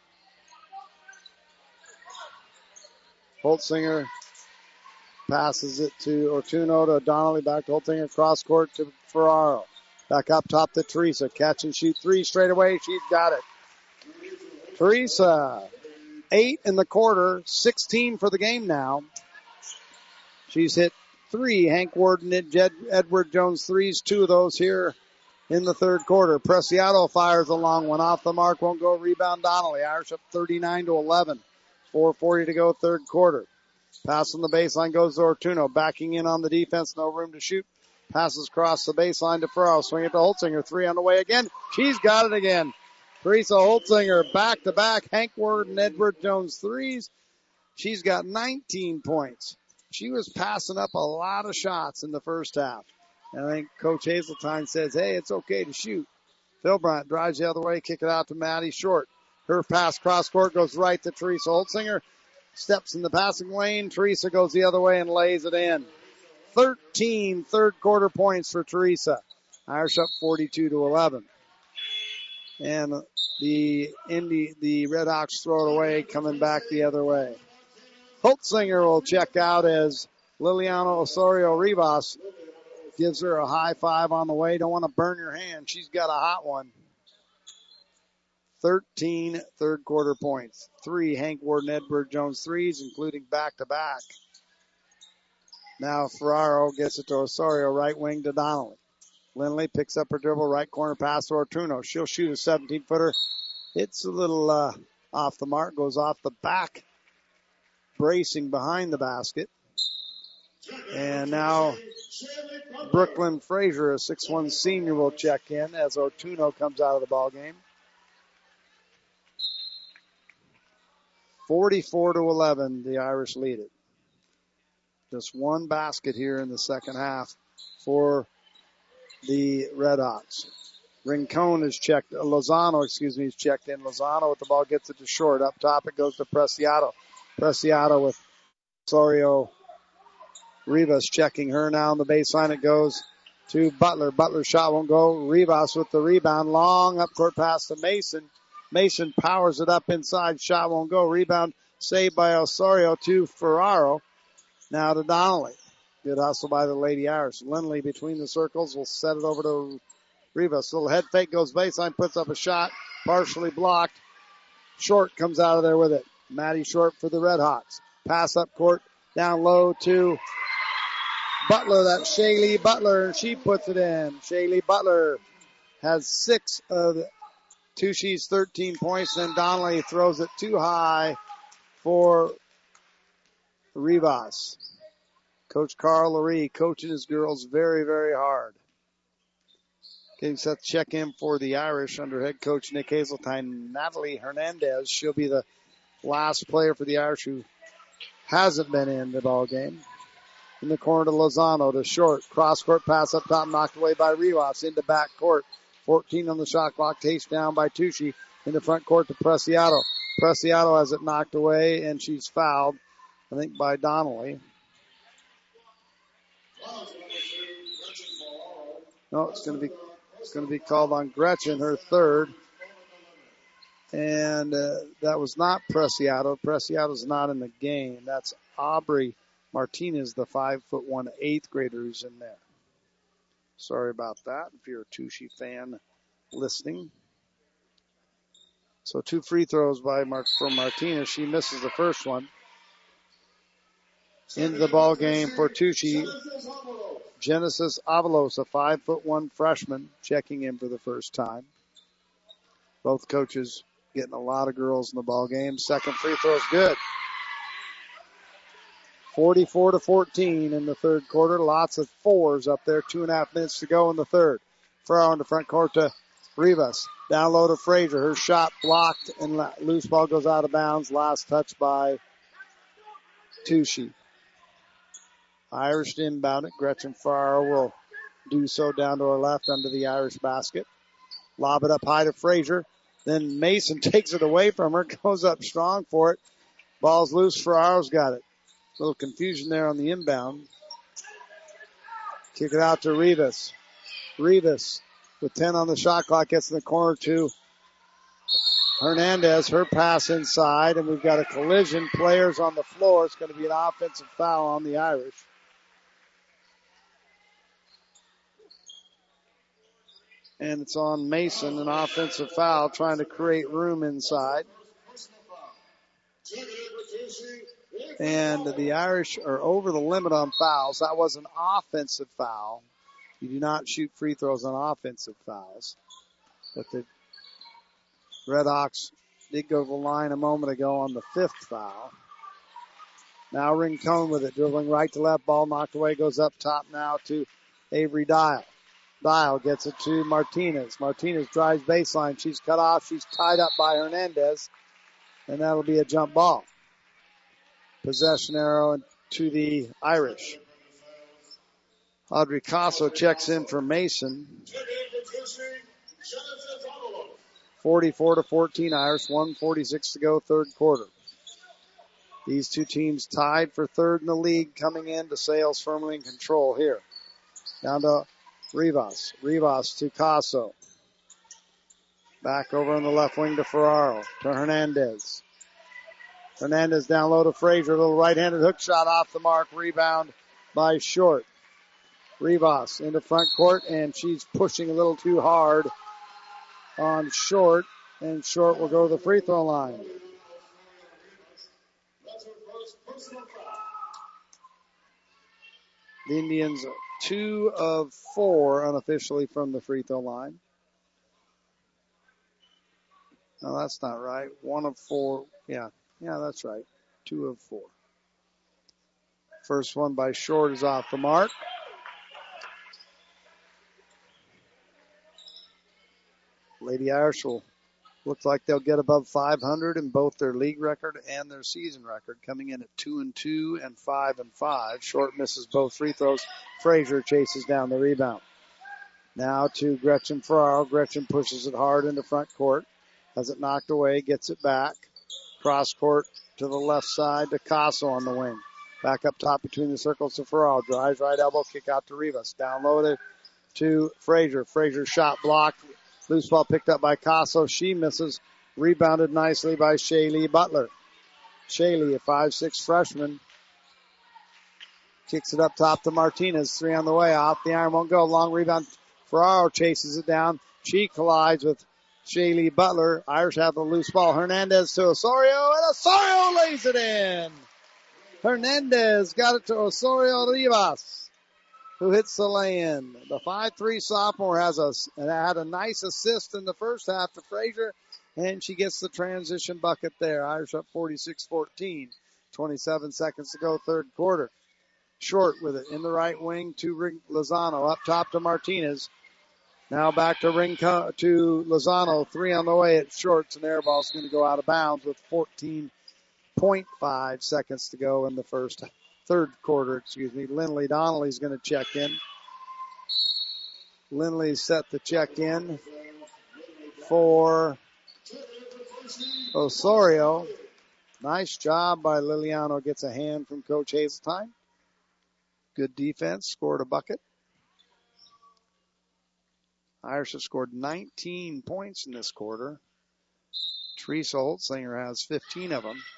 Holtzinger passes it to Ortuno to Donnelly, back to Holtzinger, cross court to Ferraro. Back up top to Teresa. Catch and shoot three straight away. She's got it. Teresa, 8 in the quarter, 16 for the game now. She's hit 3 Hank Warden and Edward Jones threes, 2 of those here in the third quarter. Preciado fires a long one off the mark, won't go. Rebound Donnelly. Irish up 39-11. 4:40 to go, third quarter. Pass on the baseline goes to Ortuno. Backing in on the defense, no room to shoot. Passes across the baseline to Ferraro. Swing it to Holtzinger. 3 on the way again. She's got it again. Teresa Holtzinger back-to-back Hank Ward and Edward Jones threes. She's got 19 points. She was passing up a lot of shots in the first half. And I think Coach Hazeltine says, hey, it's okay to shoot. Philbrandt drives the other way, kick it out to Maddie Short. Her pass cross court goes right to Teresa Holtzinger. Steps in the passing lane. Teresa goes the other way and lays it in. 13 third quarter points for Teresa. Irish up 42-11. And the Redhawks throw it away, coming back the other way. Holtzinger will check out as Liliana Osorio Rivas gives her a high five on the way. Don't want to burn your hand. She's got a hot one. 13 third quarter points. 3 Hank Ward and Edward Jones threes, including back-to-back. Now Ferraro gets it to Osorio, right wing to Donnelly. Lindley picks up her dribble, right corner pass to Ortuno. She'll shoot a 17-footer. It's a little off the mark, goes off the back, bracing behind the basket. And now Brooklyn Frazier, a 6'1" senior, will check in as Ortuno comes out of the ball game. 44-11, the Irish lead it. Just one basket here in the second half for the Redhawks. Rincon is checked, Lozano is checked in. Lozano with the ball gets it to Short. Up top it goes to Preciado. Preciado with Osorio Rivas checking her now on the baseline. It goes to Butler. Butler's shot won't go. Rivas with the rebound. Long up court pass to Mason. Mason powers it up inside. Shot won't go. Rebound saved by Osorio to Ferraro. Now to Donnelly. Good hustle by the Lady Irish. Lindley between the circles will set it over to Rivas. Little head fake goes baseline, puts up a shot. partially blocked. Short comes out of there with it. Maddie Short for the Redhawks. Pass up court, down low to Butler. That's Shaylee Butler, and she puts it in. Shaylee Butler has 6 of Tushy's 13 points, and Donnelly throws it too high for Rivas. Coach Carl Lurie coaching his girls very, very hard. Getting set to check in for the Irish under head coach Nick Hazeltine. Natalie Hernandez, she'll be the last player for the Irish who hasn't been in the ball game. In the corner to Lozano to Short. Cross-court pass up top, knocked away by Rivas into back court. 14 on the shot clock, chased down by Tushy. In the front court to Preciado. Preciado has it knocked away, and she's fouled, I think, by Donnelly. No, it's going to be called on Gretchen, her third. And that was not Preciado. Preciado's not in the game. That's Aubrey Martinez, the 5'1" 8th grader who's in there. Sorry about that if you're a Tushy fan listening. So 2 free throws from Martinez. She misses the first one. Into the ball game for Tushy. Genesis Avalos, a 5'1" freshman, checking in for the first time. Both coaches getting a lot of girls in the ball game. Second free throw is good. 44-14 in the third quarter. Lots of fours up there. 2.5 minutes to go in the third. Farrar in the front court to Rivas. Down low to Frazier. Her shot blocked and loose ball goes out of bounds. Last touch by Tushy. Irish inbound it. Gretchen Farrar will do so down to her left under the Irish basket. Lob it up high to Frazier. Then Mason takes it away from her. Goes up strong for it. Ball's loose. Farrar's got it. A little confusion there on the inbound. Kick it out to Rivas. Rivas with 10 on the shot clock gets in the corner to Hernandez. Her pass inside, and we've got a collision. Players on the floor. It's going to be an offensive foul on the Irish. And it's on Mason, an offensive foul, trying to create room inside. And the Irish are over the limit on fouls. That was an offensive foul. You do not shoot free throws on offensive fouls. But the Redhawks did go to the line a moment ago on the 5th foul. Now Rincon with it, dribbling right to left. Ball knocked away, goes up top now to Avery Dial. Dial gets it to Martinez. Martinez drives baseline. She's cut off. She's tied up by Hernandez. And that'll be a jump ball. Possession arrow to the Irish. Audrey Casso checks in for Mason. 44-14 Irish. 1:46 to go, third quarter. These two teams tied for third in the league coming in. DeSales firmly in control here. Down to Rivas. Rivas to Casso. Back over on the left wing to Ferraro. To Hernandez. Hernandez down low to Frazier. A little right-handed hook shot off the mark. Rebound by Short. Rivas into front court, and she's pushing a little too hard on Short. And Short will go to the free throw line. The Indians 2 of 4 unofficially from the free throw line. No, that's not right. 1 of 4. Yeah, that's right. 2 of 4. First one by Short is off the mark. Lady Irish will look like they'll get above 500 in both their league record and their season record, coming in at 2-2 and 5-5. Short misses both free throws. Frazier chases down the rebound. Now to Gretchen Ferraro. Gretchen pushes it hard into front court. Has it knocked away, gets it back. Cross court to the left side to Casso on the wing. Back up top between the circles to Ferraro. Drives right elbow, kick out to Rivas. Down low to Frazier. Frazier shot blocked. Loose ball picked up by Casso. She misses. Rebounded nicely by Shaylee Butler. Shaylee, a 5'6" freshman. Kicks it up top to Martinez. 3 on the way. Off the iron, won't go. Long rebound. Ferraro chases it down. She collides with Shaylee Butler. Irish have the loose ball. Hernandez to Osorio, and Osorio lays it in. Hernandez got it to Osorio Rivas, who hits the lay-in. The 5'3" sophomore had a nice assist in the first half to Frazier, and she gets the transition bucket there. Irish up 46-14. 27 seconds to go, third quarter. Short with it in the right wing to Lozano. Up top to Martinez. Now back to Lozano. 3 on the way at Shorts, and air ball's going to go out of bounds with 14.5 seconds to go in the third quarter. Lindley Donnelly's going to check in. Lindley's set to check in for Osorio. Nice job by Liliano. Gets a hand from Coach Hazeltine. Good defense. Scored a bucket. Irish have scored 19 points in this quarter. Teresa Holtzinger has 13 of them.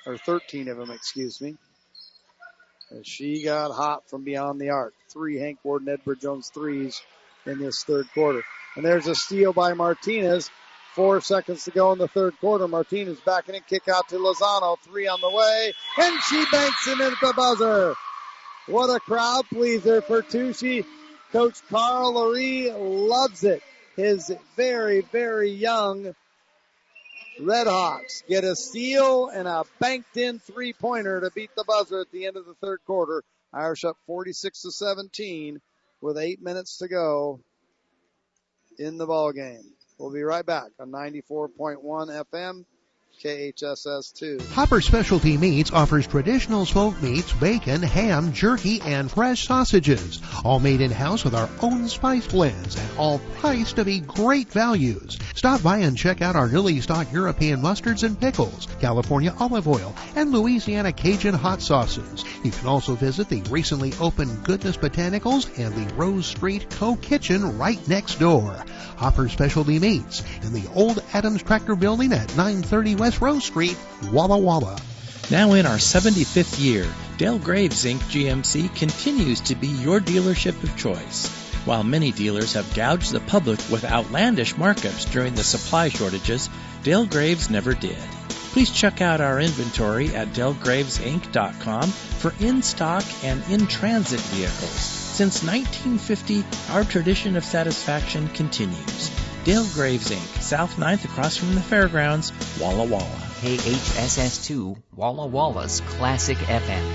As she got hot from beyond the arc. 3 Hank Warden, Edward Jones threes in this third quarter. And there's a steal by Martinez. 4 seconds to go in the third quarter. Martinez backing it, kick out to Lozano. 3 on the way, and she banks it into the buzzer. What a crowd pleaser for Touchy. Coach Carl Lurie loves it. His very, very young Redhawks get a steal and a banked-in three-pointer to beat the buzzer at the end of the third quarter. Irish up 46-17 with 8 minutes to go in the ball game. We'll be right back on 94.1 FM, KHSS2. Hopper Specialty Meats offers traditional smoked meats, bacon, ham, jerky, and fresh sausages. All made in-house with our own spice blends and all priced to be great values. Stop by and check out our newly stocked European mustards and pickles, California olive oil, and Louisiana Cajun hot sauces. You can also visit the recently opened Goodness Botanicals and the Rose Street Co-Kitchen right next door. Hopper Specialty Meats in the old Adams Tractor Building at 930 West Rose Street, Walla Walla. Now in our 75th year, Dale Graves Inc. GMC continues to be your dealership of choice. While many dealers have gouged the public with outlandish markups during the supply shortages, Dale Graves never did. Please check out our inventory at DaleGravesInc.com for in-stock and in-transit vehicles. Since 1950, our tradition of satisfaction continues. Dale Graves Inc., South 9th across from the fairgrounds, Walla Walla. KHSS2, Walla Walla's Classic FM.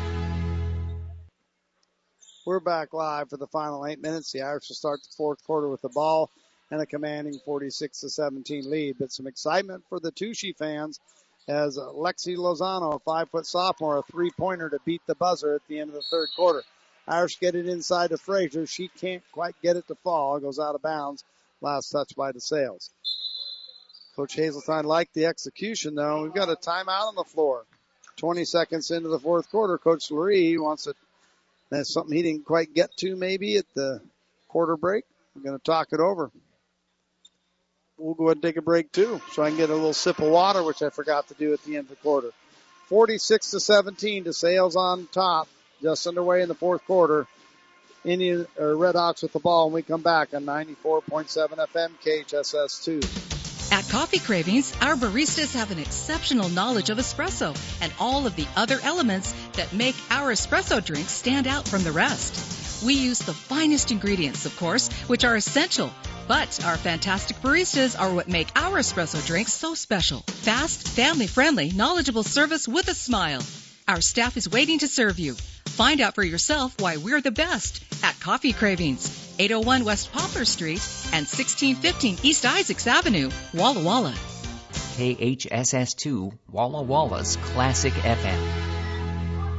We're back live for the final 8 minutes. The Irish will start the fourth quarter with the ball and a commanding 46-17 lead. But some excitement for the Touchy fans as Lexi Lozano, a 5-foot sophomore, a three-pointer to beat the buzzer at the end of the third quarter. Irish get it inside to Frazier. She can't quite get it to fall. It goes out of bounds. Last touch by DeSales. Coach Hazeltine liked the execution, though. We've got a timeout on the floor. 20 seconds into the fourth quarter. Coach Lurie wants it. That's something he didn't quite get to maybe at the quarter break. We're going to talk it over. We'll go ahead and take a break, too, so I can get a little sip of water, which I forgot to do at the end of the quarter. 46-17, DeSales on top. Just underway in the fourth quarter. Redhawks with the ball, and we come back on 94.7 FM KHSS2. At Coffee Cravings, our baristas have an exceptional knowledge of espresso and all of the other elements that make our espresso drinks stand out from the rest. We use the finest ingredients, of course, which are essential. But our fantastic baristas are what make our espresso drinks so special. Fast, family-friendly, knowledgeable service with a smile. Our staff is waiting to serve you. Find out for yourself why we're the best at Coffee Cravings, 801 West Poplar Street and 1615 East Isaacs Avenue, Walla Walla. KHSS2, Walla Walla's Classic FM.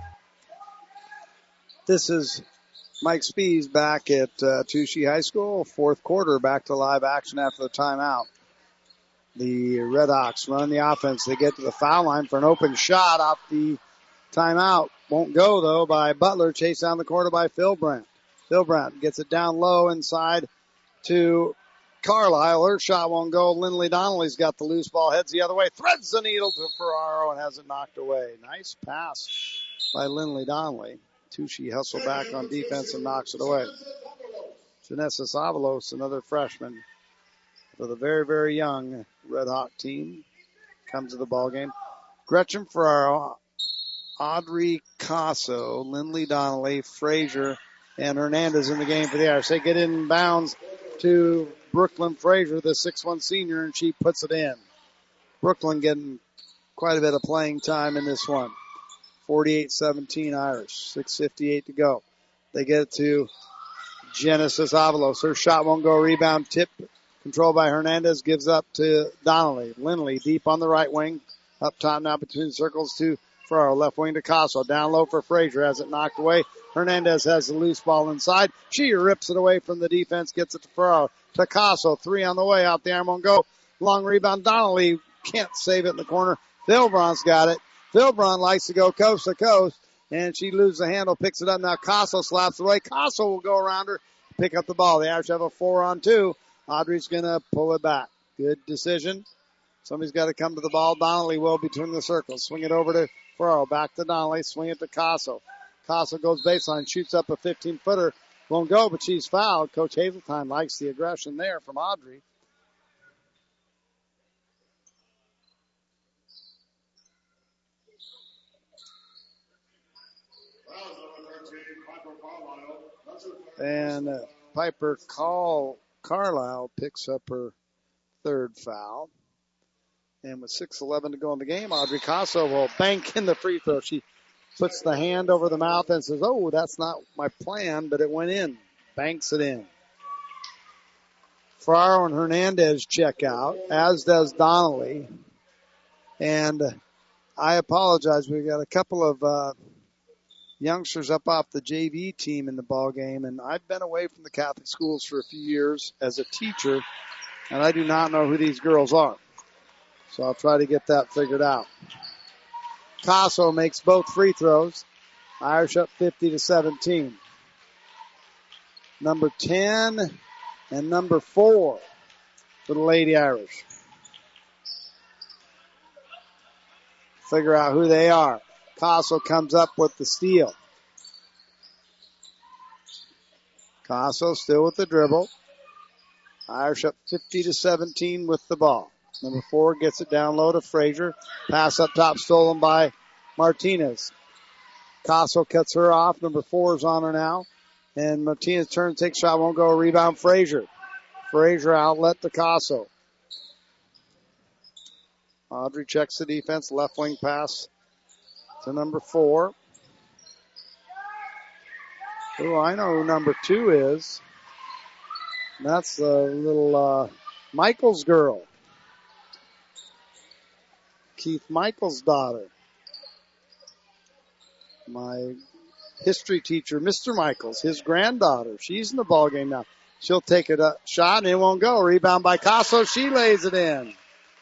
This is Mike Spees back at Touchy High School. Fourth quarter, back to live action after the timeout. The Redhawks run the offense. They get to the foul line for an open shot off the timeout. Won't go, though, by Butler. Chased down the corner by Phil Brandt. Phil Brandt gets it down low inside to Carlisle. Her shot won't go. Lindley Donnelly's got the loose ball. Heads the other way. Threads the needle to Ferraro and has it knocked away. Nice pass by Lindley Donnelly. Touchy hustle back on defense and knocks it away. Janessa Savalos, another freshman, for the very, very young Red Hawk team comes to the ball game. Gretchen Ferraro, Audrey Casso, Lindley Donnelly, Frazier, and Hernandez in the game for the Irish. They get in bounds to Brooklyn Frazier, the 6'1 senior, and she puts it in. Brooklyn getting quite a bit of playing time in this one. 48-17 Irish. 6:58 to go. They get it to Genesis Avalos. Her shot won't go. Rebound tip controlled by Hernandez. Gives up to Donnelly. Lindley deep on the right wing. Up top now between the circles to Ferraro. Left wing to Casso. Down low for Frazier. Has it knocked away. Hernandez has the loose ball inside. She rips it away from the defense. Gets it to Ferraro. To Casso. 3 on the way. Out the arm won't go. Long rebound. Donnelly can't save it in the corner. Philbron's got it. Philbron likes to go coast to coast. And she loses the handle. Picks it up. Now Casso slaps it away. Casso will go around her. Pick up the ball. The Irish have a 4-on-2. Audrey's going to pull it back. Good decision. Somebody's got to come to the ball. Donnelly will between the circles. Swing it over to Ferraro. Back to Donnelly. Swing it to Casso. Casso goes baseline. Shoots up a 15-footer. Won't go, but she's fouled. Coach Hazeltine likes the aggression there from Audrey. And Piper Carlisle picks up her third foul. And with 6:11 to go in the game, Audrey Casso will bank in the free throw. She puts the hand over the mouth and says, oh, that's not my plan, but it went in. Banks it in. Ferraro and Hernandez check out, as does Donnelly. And I apologize. We've got a couple of youngsters up off the JV team in the ball game, and I've been away from the Catholic schools for a few years as a teacher, and I do not know who these girls are. So I'll try to get that figured out. Casso makes both free throws. Irish up 50-17. Number 10 and number 4 for the Lady Irish. Figure out who they are. Casso comes up with the steal. Casso still with the dribble. Irish up 50-17 with the ball. Number 4 gets it down low to Frazier. Pass up top stolen by Martinez. Casso cuts her off. Number 4 is on her now. And Martinez turns, takes shot, won't go. Rebound Frazier. Frazier outlet to Casso. Audrey checks the defense. Left wing pass to number 4. Oh, I know who number 2 is. And that's the little Michaels girl. Keith Michaels' daughter. My history teacher, Mr. Michaels, his granddaughter. She's in the ball game now. She'll take a shot and it won't go. Rebound by Casso. She lays it in.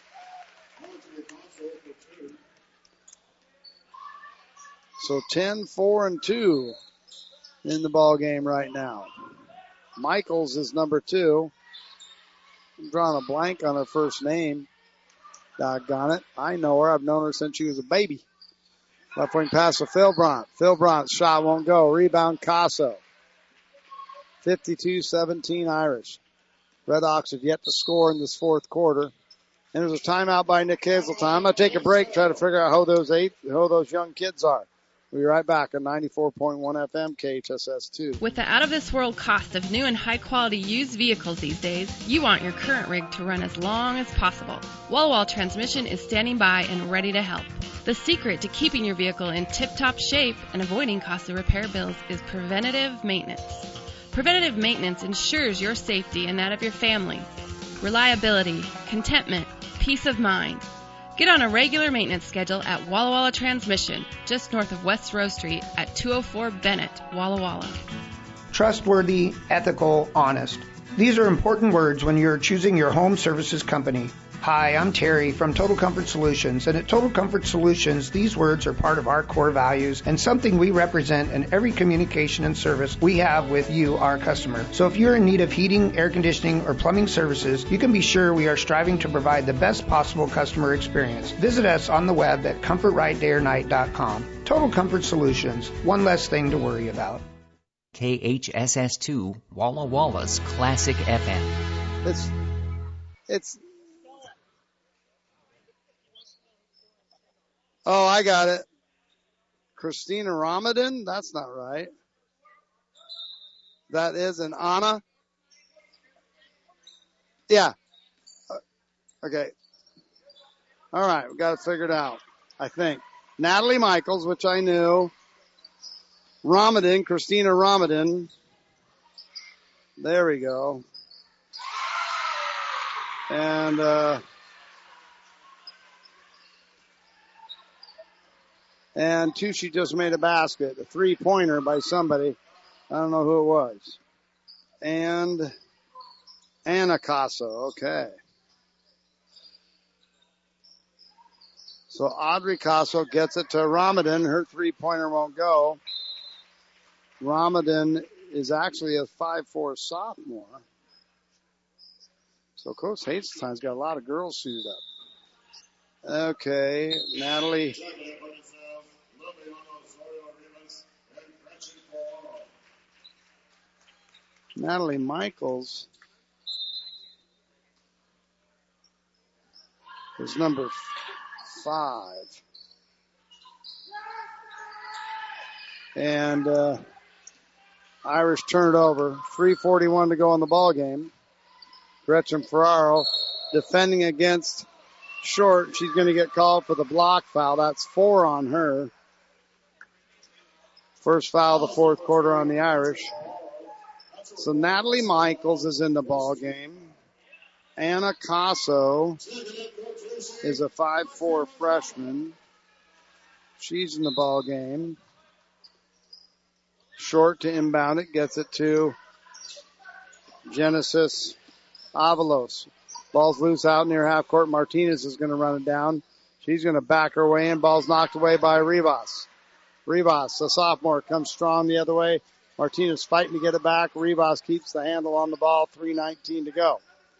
So 10, 4, and 2 in the ball game right now. Michaels is number 2. I'm drawing a blank on her first name. Doggone it. I know her. I've known her since she was a baby. Left wing pass to Philbrant. Philbrant's shot won't go. Rebound Casso. 52-17 Irish. Red Hawks have yet to score in this fourth quarter. And there's a timeout by Nick Hazeltine. I'm going to take a break, try to figure out who those young kids are. We'll be right back on 94.1 FM KHSS2. With the out-of-this-world cost of new and high-quality used vehicles these days, you want your current rig to run as long as possible. Walla Walla Transmission is standing by and ready to help. The secret to keeping your vehicle in tip-top shape and avoiding costly repair bills is preventative maintenance. Preventative maintenance ensures your safety and that of your family. Reliability, contentment, peace of mind. Get on a regular maintenance schedule at Walla Walla Transmission, just north of West Row Street at 204 Bennett, Walla Walla. Trustworthy, ethical, honest. These are important words when you're choosing your home services company. Hi, I'm Terry from Total Comfort Solutions, and at Total Comfort Solutions, these words are part of our core values and something we represent in every communication and service we have with you, our customer. So if you're in need of heating, air conditioning, or plumbing services, you can be sure we are striving to provide the best possible customer experience. Visit us on the web at comfortrightdayornight.com. Total Comfort Solutions, one less thing to worry about. KHSS2, Walla Walla's Classic FM. Oh, I got it. Christina Ramadan? That's not right. That is an Anna. Yeah. Okay. All right. We got it figured out, I think. Natalie Michaels, which I knew. Ramadan, Christina Ramadan. There we go. And, and Tucci just made a basket, a 3-pointer by somebody. I don't know who it was. And Anna Casso. Okay. So Audrey Casso gets it to Ramadan. Her 3-pointer won't go. Ramadan is actually a 5'4" sophomore. So Coach Hazeltine's got a lot of girls suited up. Okay, Natalie. Natalie Michaels is number 5. And Irish turn it over. 3:41 to go on the ball game. Gretchen Ferraro defending against Short. She's going to get called for the block foul. That's 4 on her. First foul of the fourth quarter on the Irish. So Natalie Michaels is in the ball game. Anna Casso is a 5'4" freshman. She's in the ball game. Short to inbound it. Gets it to Genesis Avalos. Ball's loose out near half court. Martinez is going to run it down. She's going to back her way in. Ball's knocked away by Rivas. Rivas, the sophomore, comes strong the other way. Martinez fighting to get it back. Rivas keeps the handle on the ball. 3:19 to go.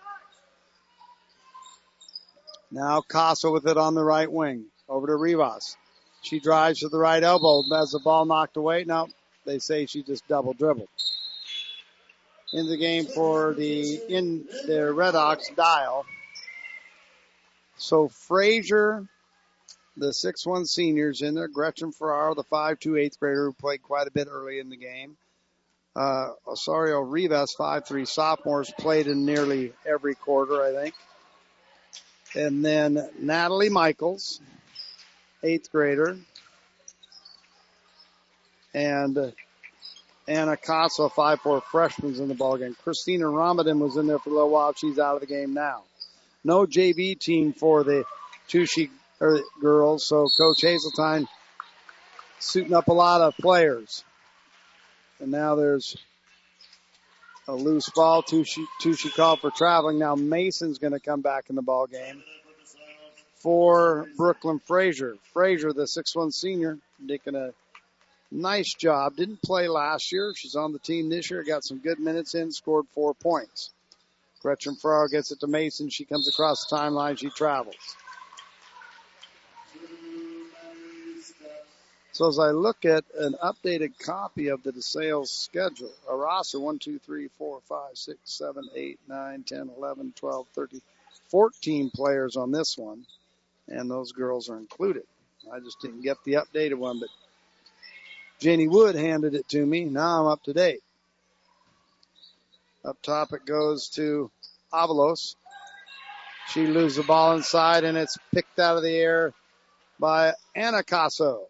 Now Casa with it on the right wing. Over to Rivas. She drives to the right elbow. Has the ball knocked away. No, they say she just double dribbled. In the game for the Red Hawks, Dial. So Frazier, the 6'1" seniors in there. Gretchen Ferraro, the 5'2" 8th grader who played quite a bit early in the game. Osorio Rivas, 5'3" sophomores, played in nearly every quarter, I think. And then Natalie Michaels, 8th grader. And Anna Casso, 5'4" freshman's in the ballgame. Christina Ramadan was in there for a little while. She's out of the game now. No JV team for the Tucci girls, so Coach Hazeltine suiting up a lot of players. And now there's a loose ball. Tucci called for traveling. Now Mason's going to come back in the ball game for Brooklyn Frazier. Frazier, the 6'1" senior, making a nice job. Didn't play last year. She's on the team this year. Got some good minutes in. Scored 4 points. Gretchen Ferraro gets it to Mason. She comes across the timeline. She travels. So as I look at an updated copy of the DeSales schedule, a roster 1, 2, 3, 4, 5, 6, 7, 8, 9, 10, 11, 12, 13, 14 players on this one. And those girls are included. I just didn't get the updated one, but Jenny Wood handed it to me. Now I'm up to date. Up top it goes to Avalos. She loses the ball inside, and it's picked out of the air by Anna Casso.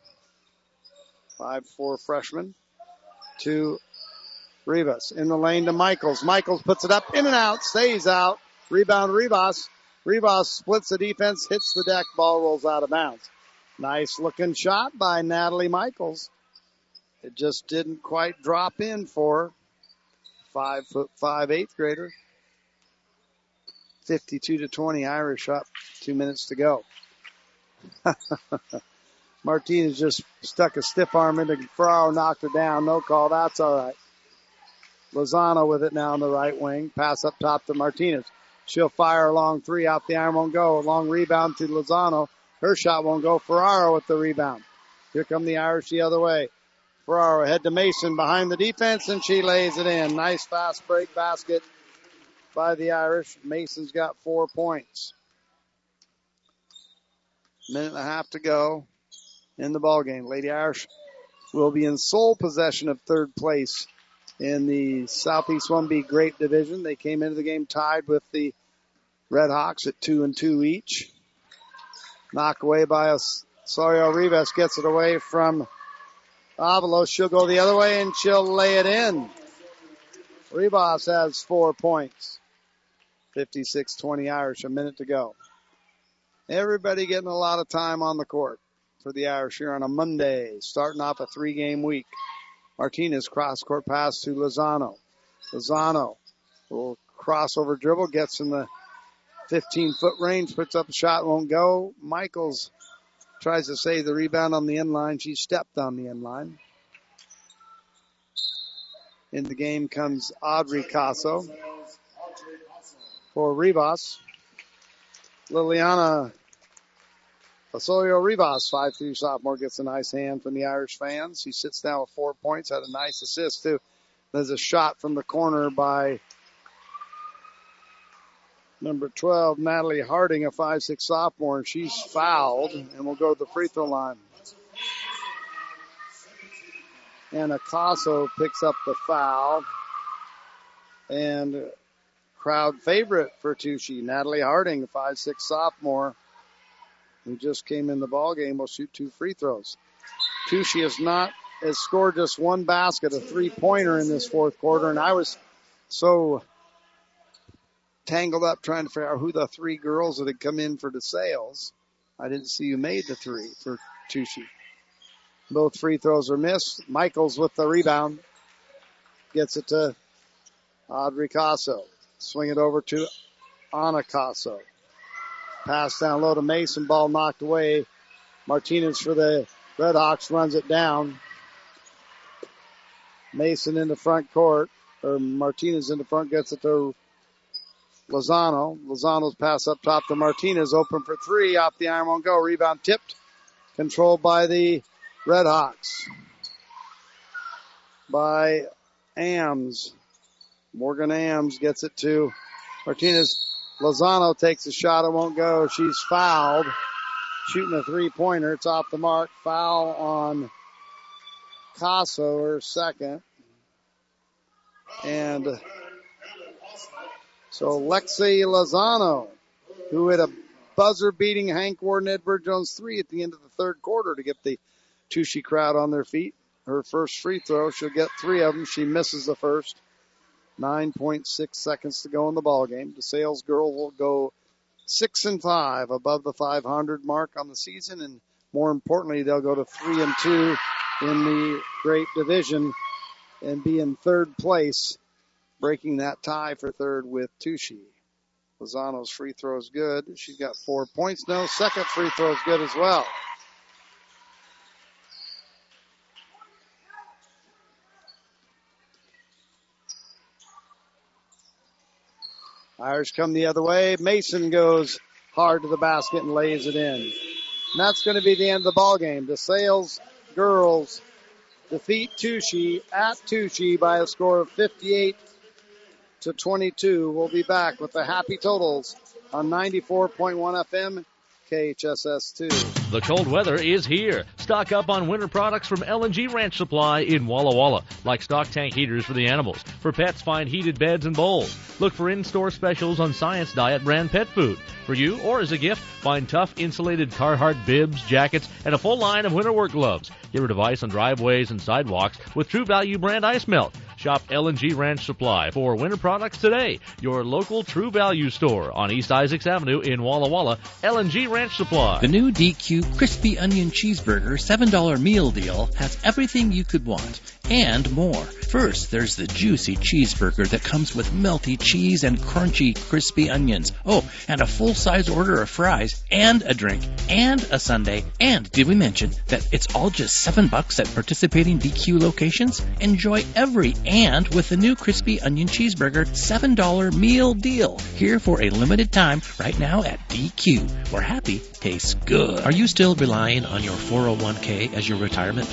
5'4" freshman to Rivas. In the lane to Michaels. Michaels puts it up, in and out, stays out. Rebound Rivas. Rivas splits the defense, hits the deck, ball rolls out of bounds. Nice looking shot by Natalie Michaels. It just didn't quite drop in for 5'5" 8th grader. 52-20 Irish up. 2 minutes to go. Martinez just stuck a stiff arm into Ferraro, knocked her down. No call. That's all right. Lozano with it now on the right wing. Pass up top to Martinez. She'll fire a long 3 out the iron, won't go. A long rebound to Lozano. Her shot won't go. Ferraro with the rebound. Here come the Irish the other way. Ferraro ahead to Mason behind the defense, and she lays it in. Nice fast break basket by the Irish. Mason's got 4 points. Minute and a half to go in the ballgame. Lady Irish will be in sole possession of third place in the Southeast 1B Grape Division. They came into the game tied with the Red Hawks at 2-2 each. Knock away by Osorio Rivas, gets it away from Avalos. She'll go the other way and she'll lay it in. Rivas has 4 points. 56-20 Irish, a minute to go. Everybody getting a lot of time on the court for the Irish here on a Monday, starting off a 3-game week. Martinez cross-court pass to Lozano. Lozano will crossover dribble, gets in the 15-foot range, puts up a shot, won't go. Michaels tries to save the rebound on the end line. She stepped on the end line. In the game comes Audrey Casso for Rivas. Liliana Osorio Rivas, 5'3" sophomore, gets a nice hand from the Irish fans. She sits down with 4 points, had a nice assist too. There's a shot from the corner by number 12, Natalie Harding, a 5'6" sophomore, and she's fouled and will go to the free throw line. And Acaso picks up the foul. And crowd favorite for Touchy, Natalie Harding, a 5'6" sophomore, who just came in the ball game, will shoot 2 free throws. Touchy has scored just 1 basket, a 3-pointer in this fourth quarter, and I was so tangled up trying to figure out who the 3 girls that had come in for DeSales. I didn't see who made the 3 for Touchy. Both free throws are missed. Michaels with the rebound. Gets it to Audrey Casso. Swing it over to Ana Casso. Pass down low to Mason. Ball knocked away. Martinez for the Red Hawks runs it down. Mason in the front court. Or Martinez in the front gets it to Lozano. Lozano's pass up top to Martinez. Open for 3. Off the iron, won't go. Rebound tipped. Controlled by the Red Hawks. By Ames. Morgan Ames gets it to Martinez. Lozano takes a shot. It won't go. She's fouled. Shooting a 3-pointer. It's off the mark. Foul on Casso, her second. And so Lexi Lozano, who had a buzzer-beating Hank Warden Edward Jones 3 at the end of the third quarter to get the Touchy crowd on their feet. Her first free throw, she'll get 3 of them. She misses the first. 9.6 seconds to go in the ball game. DeSales girl will go 6-5, above the 500 mark on the season, and more importantly, they'll go to 3-2 in the Grape Division and be in third place, breaking that tie for third with Touchy. Lozano's free throw is good. She's got 4 points now. Second free throw is good as well. Irish come the other way. Mason goes hard to the basket and lays it in. And that's going to be the end of the ball game. The DeSales girls defeat Touchy at Touchy by a score of 58-22. We'll be back with the happy totals on 94.1 FM KHSS2. The cold weather is here. Stock up on winter products from L&G Ranch Supply in Walla Walla, like stock tank heaters for the animals. For pets, find heated beds and bowls. Look for in-store specials on Science Diet brand pet food. For you or as a gift, find tough insulated Carhartt bibs, jackets, and a full line of winter work gloves. Get rid of ice on driveways and sidewalks with True Value brand ice melt. Shop L&G Ranch Supply for winter products today. Your local True Value store on East Isaacs Avenue in Walla Walla. L&G Ranch Supply. The new DQ Crispy Onion Cheeseburger $7 meal deal has everything you could want and more. First, there's the juicy cheeseburger that comes with melty cheese and crunchy crispy onions. Oh, and a full-size order of fries and a drink and a sundae. And did we mention that it's all just $7 at participating DQ locations? Enjoy every and with the new Crispy Onion Cheeseburger $7 meal deal. Here for a limited time right now at DQ, where happy tastes good. Are you still relying on your 401k as your retirement plan?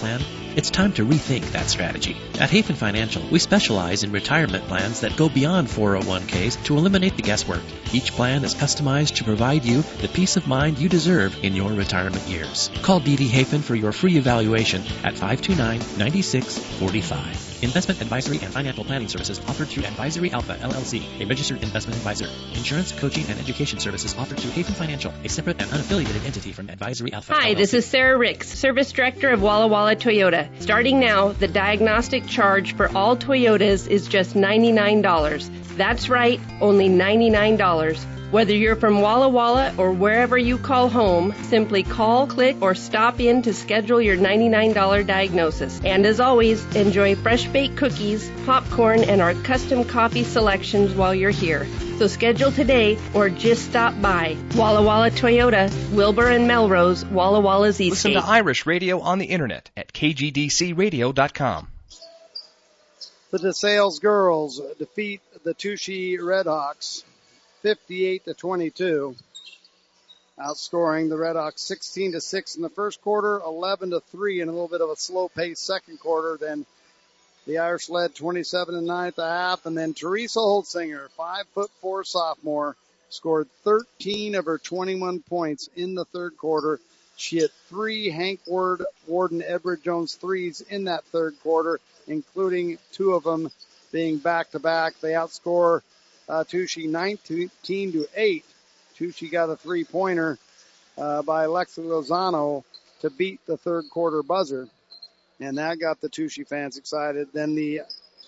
It's time to rethink that strategy. At Hafen Financial, we specialize in retirement plans that go beyond 401ks to eliminate the guesswork. Each plan is customized to provide you the peace of mind you deserve in your retirement years. Call D.D. Hafen for your free evaluation at 529-9645. Investment advisory and financial planning services offered through Advisory Alpha, LLC, a registered investment advisor. Insurance, coaching, and education services offered through Hafen Financial, a separate and unaffiliated entity from Advisory Alpha, Hi, LLC. this is Sarah Ricks, Service Director of Walla Walla Toyota. Starting now, the diagnostic charge for all Toyotas is just $99. That's right, only $99. Whether you're from Walla Walla or wherever you call home, simply call, click, or stop in to schedule your $99 diagnosis. And as always, enjoy fresh baked cookies, popcorn, and our custom coffee selections while you're here. So schedule today or just stop by. Walla Walla Toyota, Wilbur and Melrose, Walla Walla's East Listen to Irish radio on the internet at kgdcradio.com. The DeSales girls defeat the Touchy Redhawks 58-22, outscoring the Redhawks 16-6 in the first quarter, 11-3 in a little bit of a slow-paced second quarter. Then the Irish led 27-9 at the half, and then Teresa Holtzinger, 5'4" sophomore, scored 13 of her 21 points in the third quarter. She hit 3 Hank Warden Edward Jones threes in that third quarter, including 2 of them being back-to-back. They outscore Touchy 19-8. Touchy got a 3-pointer by Alexi Lozano to beat the third quarter buzzer, and that got the Touchy fans excited. Then the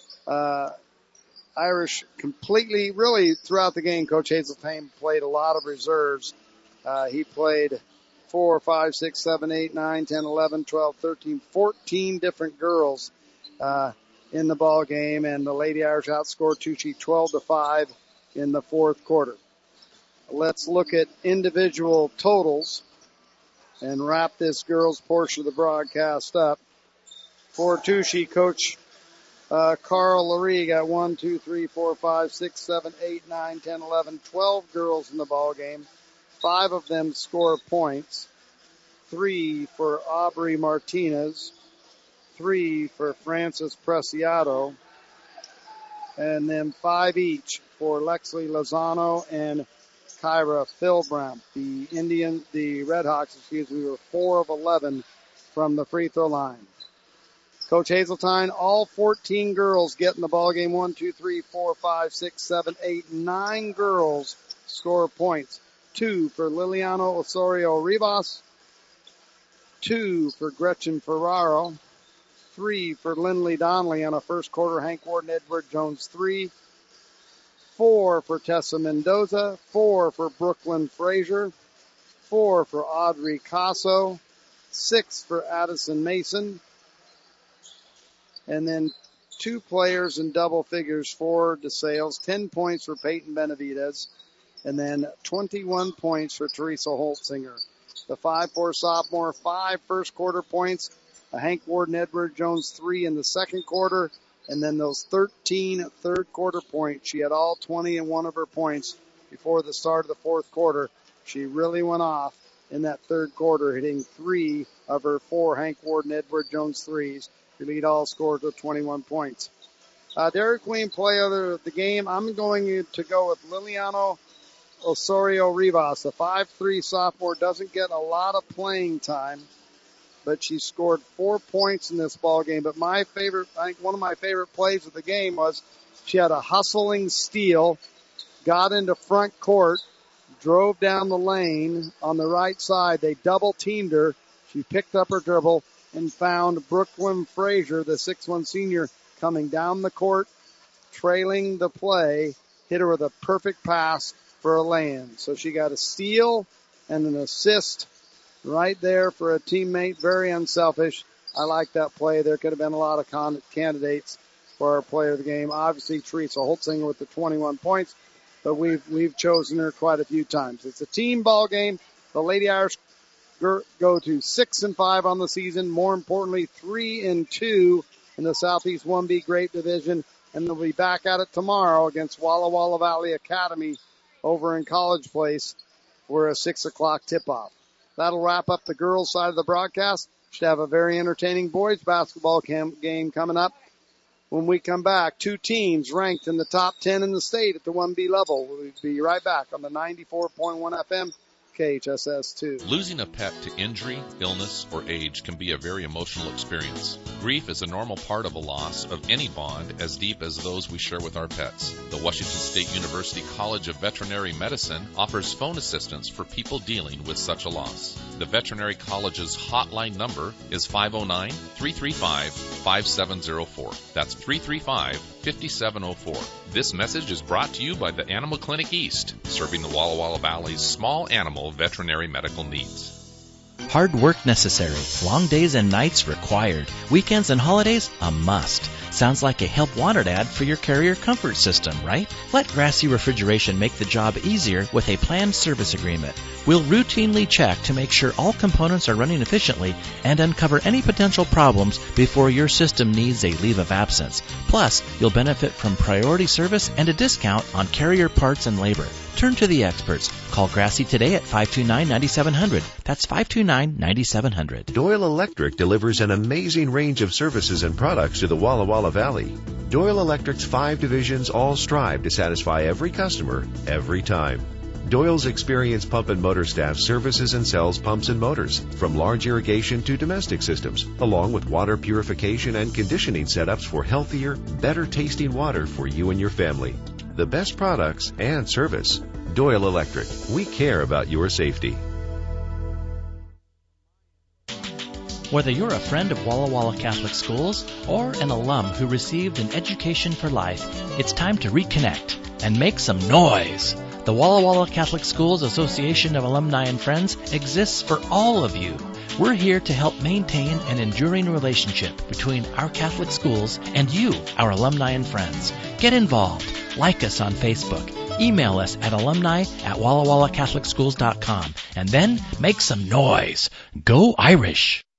Irish completely, really throughout the game, Coach Hazeltine played a lot of reserves. He played 4, 5, 6, 7, 8, 9, 10, 11, 12, 13, 14 different girls in the ball game, and the Lady Irish outscored Touchy 12-5 in the fourth quarter. Let's look at individual totals and wrap this girls portion of the broadcast up. For Touchy, Coach Carl Lurie got 1, 2, 3, 4, 5, 6, 7, 8, 9, 10, 11, 12 girls in the ball game. 5 of them score points. 3 for Aubrey Martinez. 3 for Francis Preciado, and then 5 each for Lexley Lozano and Kyra Philbramp. The Redhawks, were 4 of 11 from the free throw line. Coach Hazeltine, all 14 girls get in the ball game. 1, 2, 3, 4, 5, 6, 7, 8, 9 girls score points. 2 for Liliano Osorio Rivas. 2 for Gretchen Ferraro. 3 for Lindley Donnelly on a first quarter Hank Warden Edward Jones 3. 4 for Tessa Mendoza. 4 for Brooklyn Frazier. 4 for Audrey Casso. 6 for Addison Mason. And then 2 players in double figures for DeSales. 10 points for Peyton Benavidez. And then 21 points for Teresa Holtzinger. The 5'4" sophomore, 5 first quarter points. A Hank Warden Edward Jones 3 in the second quarter, and then those 13 third quarter points. She had all 20 in one of her points before the start of the fourth quarter. She really went off in that third quarter, hitting 3 of her 4 Hank Warden Edward Jones threes to lead all scores with 21 points. Dairy Queen player of the game, I'm going to go with Liliano Osorio Rivas. The 5'3" sophomore doesn't get a lot of playing time, but she scored 4 points in this ball game. But I think one of my favorite plays of the game was she had a hustling steal, got into front court, drove down the lane on the right side. They double teamed her. She picked up her dribble and found Brooklyn Frazier, the 6'1" senior, coming down the court, trailing the play, hit her with a perfect pass for a lay-in. So she got a steal and an assist right there for a teammate. Very unselfish. I like that play. There could have been a lot of candidates for our player of the game. Obviously, Teresa Holtzinger with the 21 points, but we've chosen her quite a few times. It's a team ball game. The Lady Irish go to 6-5 on the season. More importantly, 3-2 in the Southeast 1B Great Division, and they'll be back at it tomorrow against Walla Walla Valley Academy over in College Place for a 6 o'clock tip-off. That'll wrap up the girls' side of the broadcast. Should have a very entertaining boys basketball game coming up. When we come back, two teams ranked in the top 10 in the state at the 1B level. We'll be right back on the 94.1 FM KHSS2. Losing a pet to injury, illness, or age can be a very emotional experience. Grief is a normal part of a loss of any bond as deep as those we share with our pets. The Washington State University College of Veterinary Medicine offers phone assistance for people dealing with such a loss. The Veterinary College's hotline number is 509-335-5704. That's 335-5704. This message is brought to you by the Animal Clinic East, serving the Walla Walla Valley's small animal veterinary medical needs. Hard work necessary. Long days and nights required. Weekends and holidays a must. Sounds like a help wanted ad for your Carrier comfort system, right? Let Grassy Refrigeration make the job easier with a planned service agreement. We'll routinely check to make sure all components are running efficiently and uncover any potential problems before your system needs a leave of absence. Plus, you'll benefit from priority service and a discount on Carrier parts and labor. Turn to the experts. Call Grassy today at 529-9700. That's 529-9700. Doyle Electric delivers an amazing range of services and products to the Walla Walla Valley. Doyle Electric's 5 divisions all strive to satisfy every customer, every time. Doyle's experienced pump and motor staff services and sells pumps and motors, from large irrigation to domestic systems, along with water purification and conditioning setups for healthier, better tasting water for you and your family. The best products and service. Doyle Electric. We care about your safety. Whether you're a friend of Walla Walla Catholic Schools or an alum who received an education for life, it's time to reconnect and make some noise. The Walla Walla Catholic Schools Association of Alumni and Friends exists for all of you. We're here to help maintain an enduring relationship between our Catholic schools and you, our alumni and friends. Get involved. Like us on Facebook. Email us at alumni@wallawallacatholicschools.com. And then make some noise. Go Irish!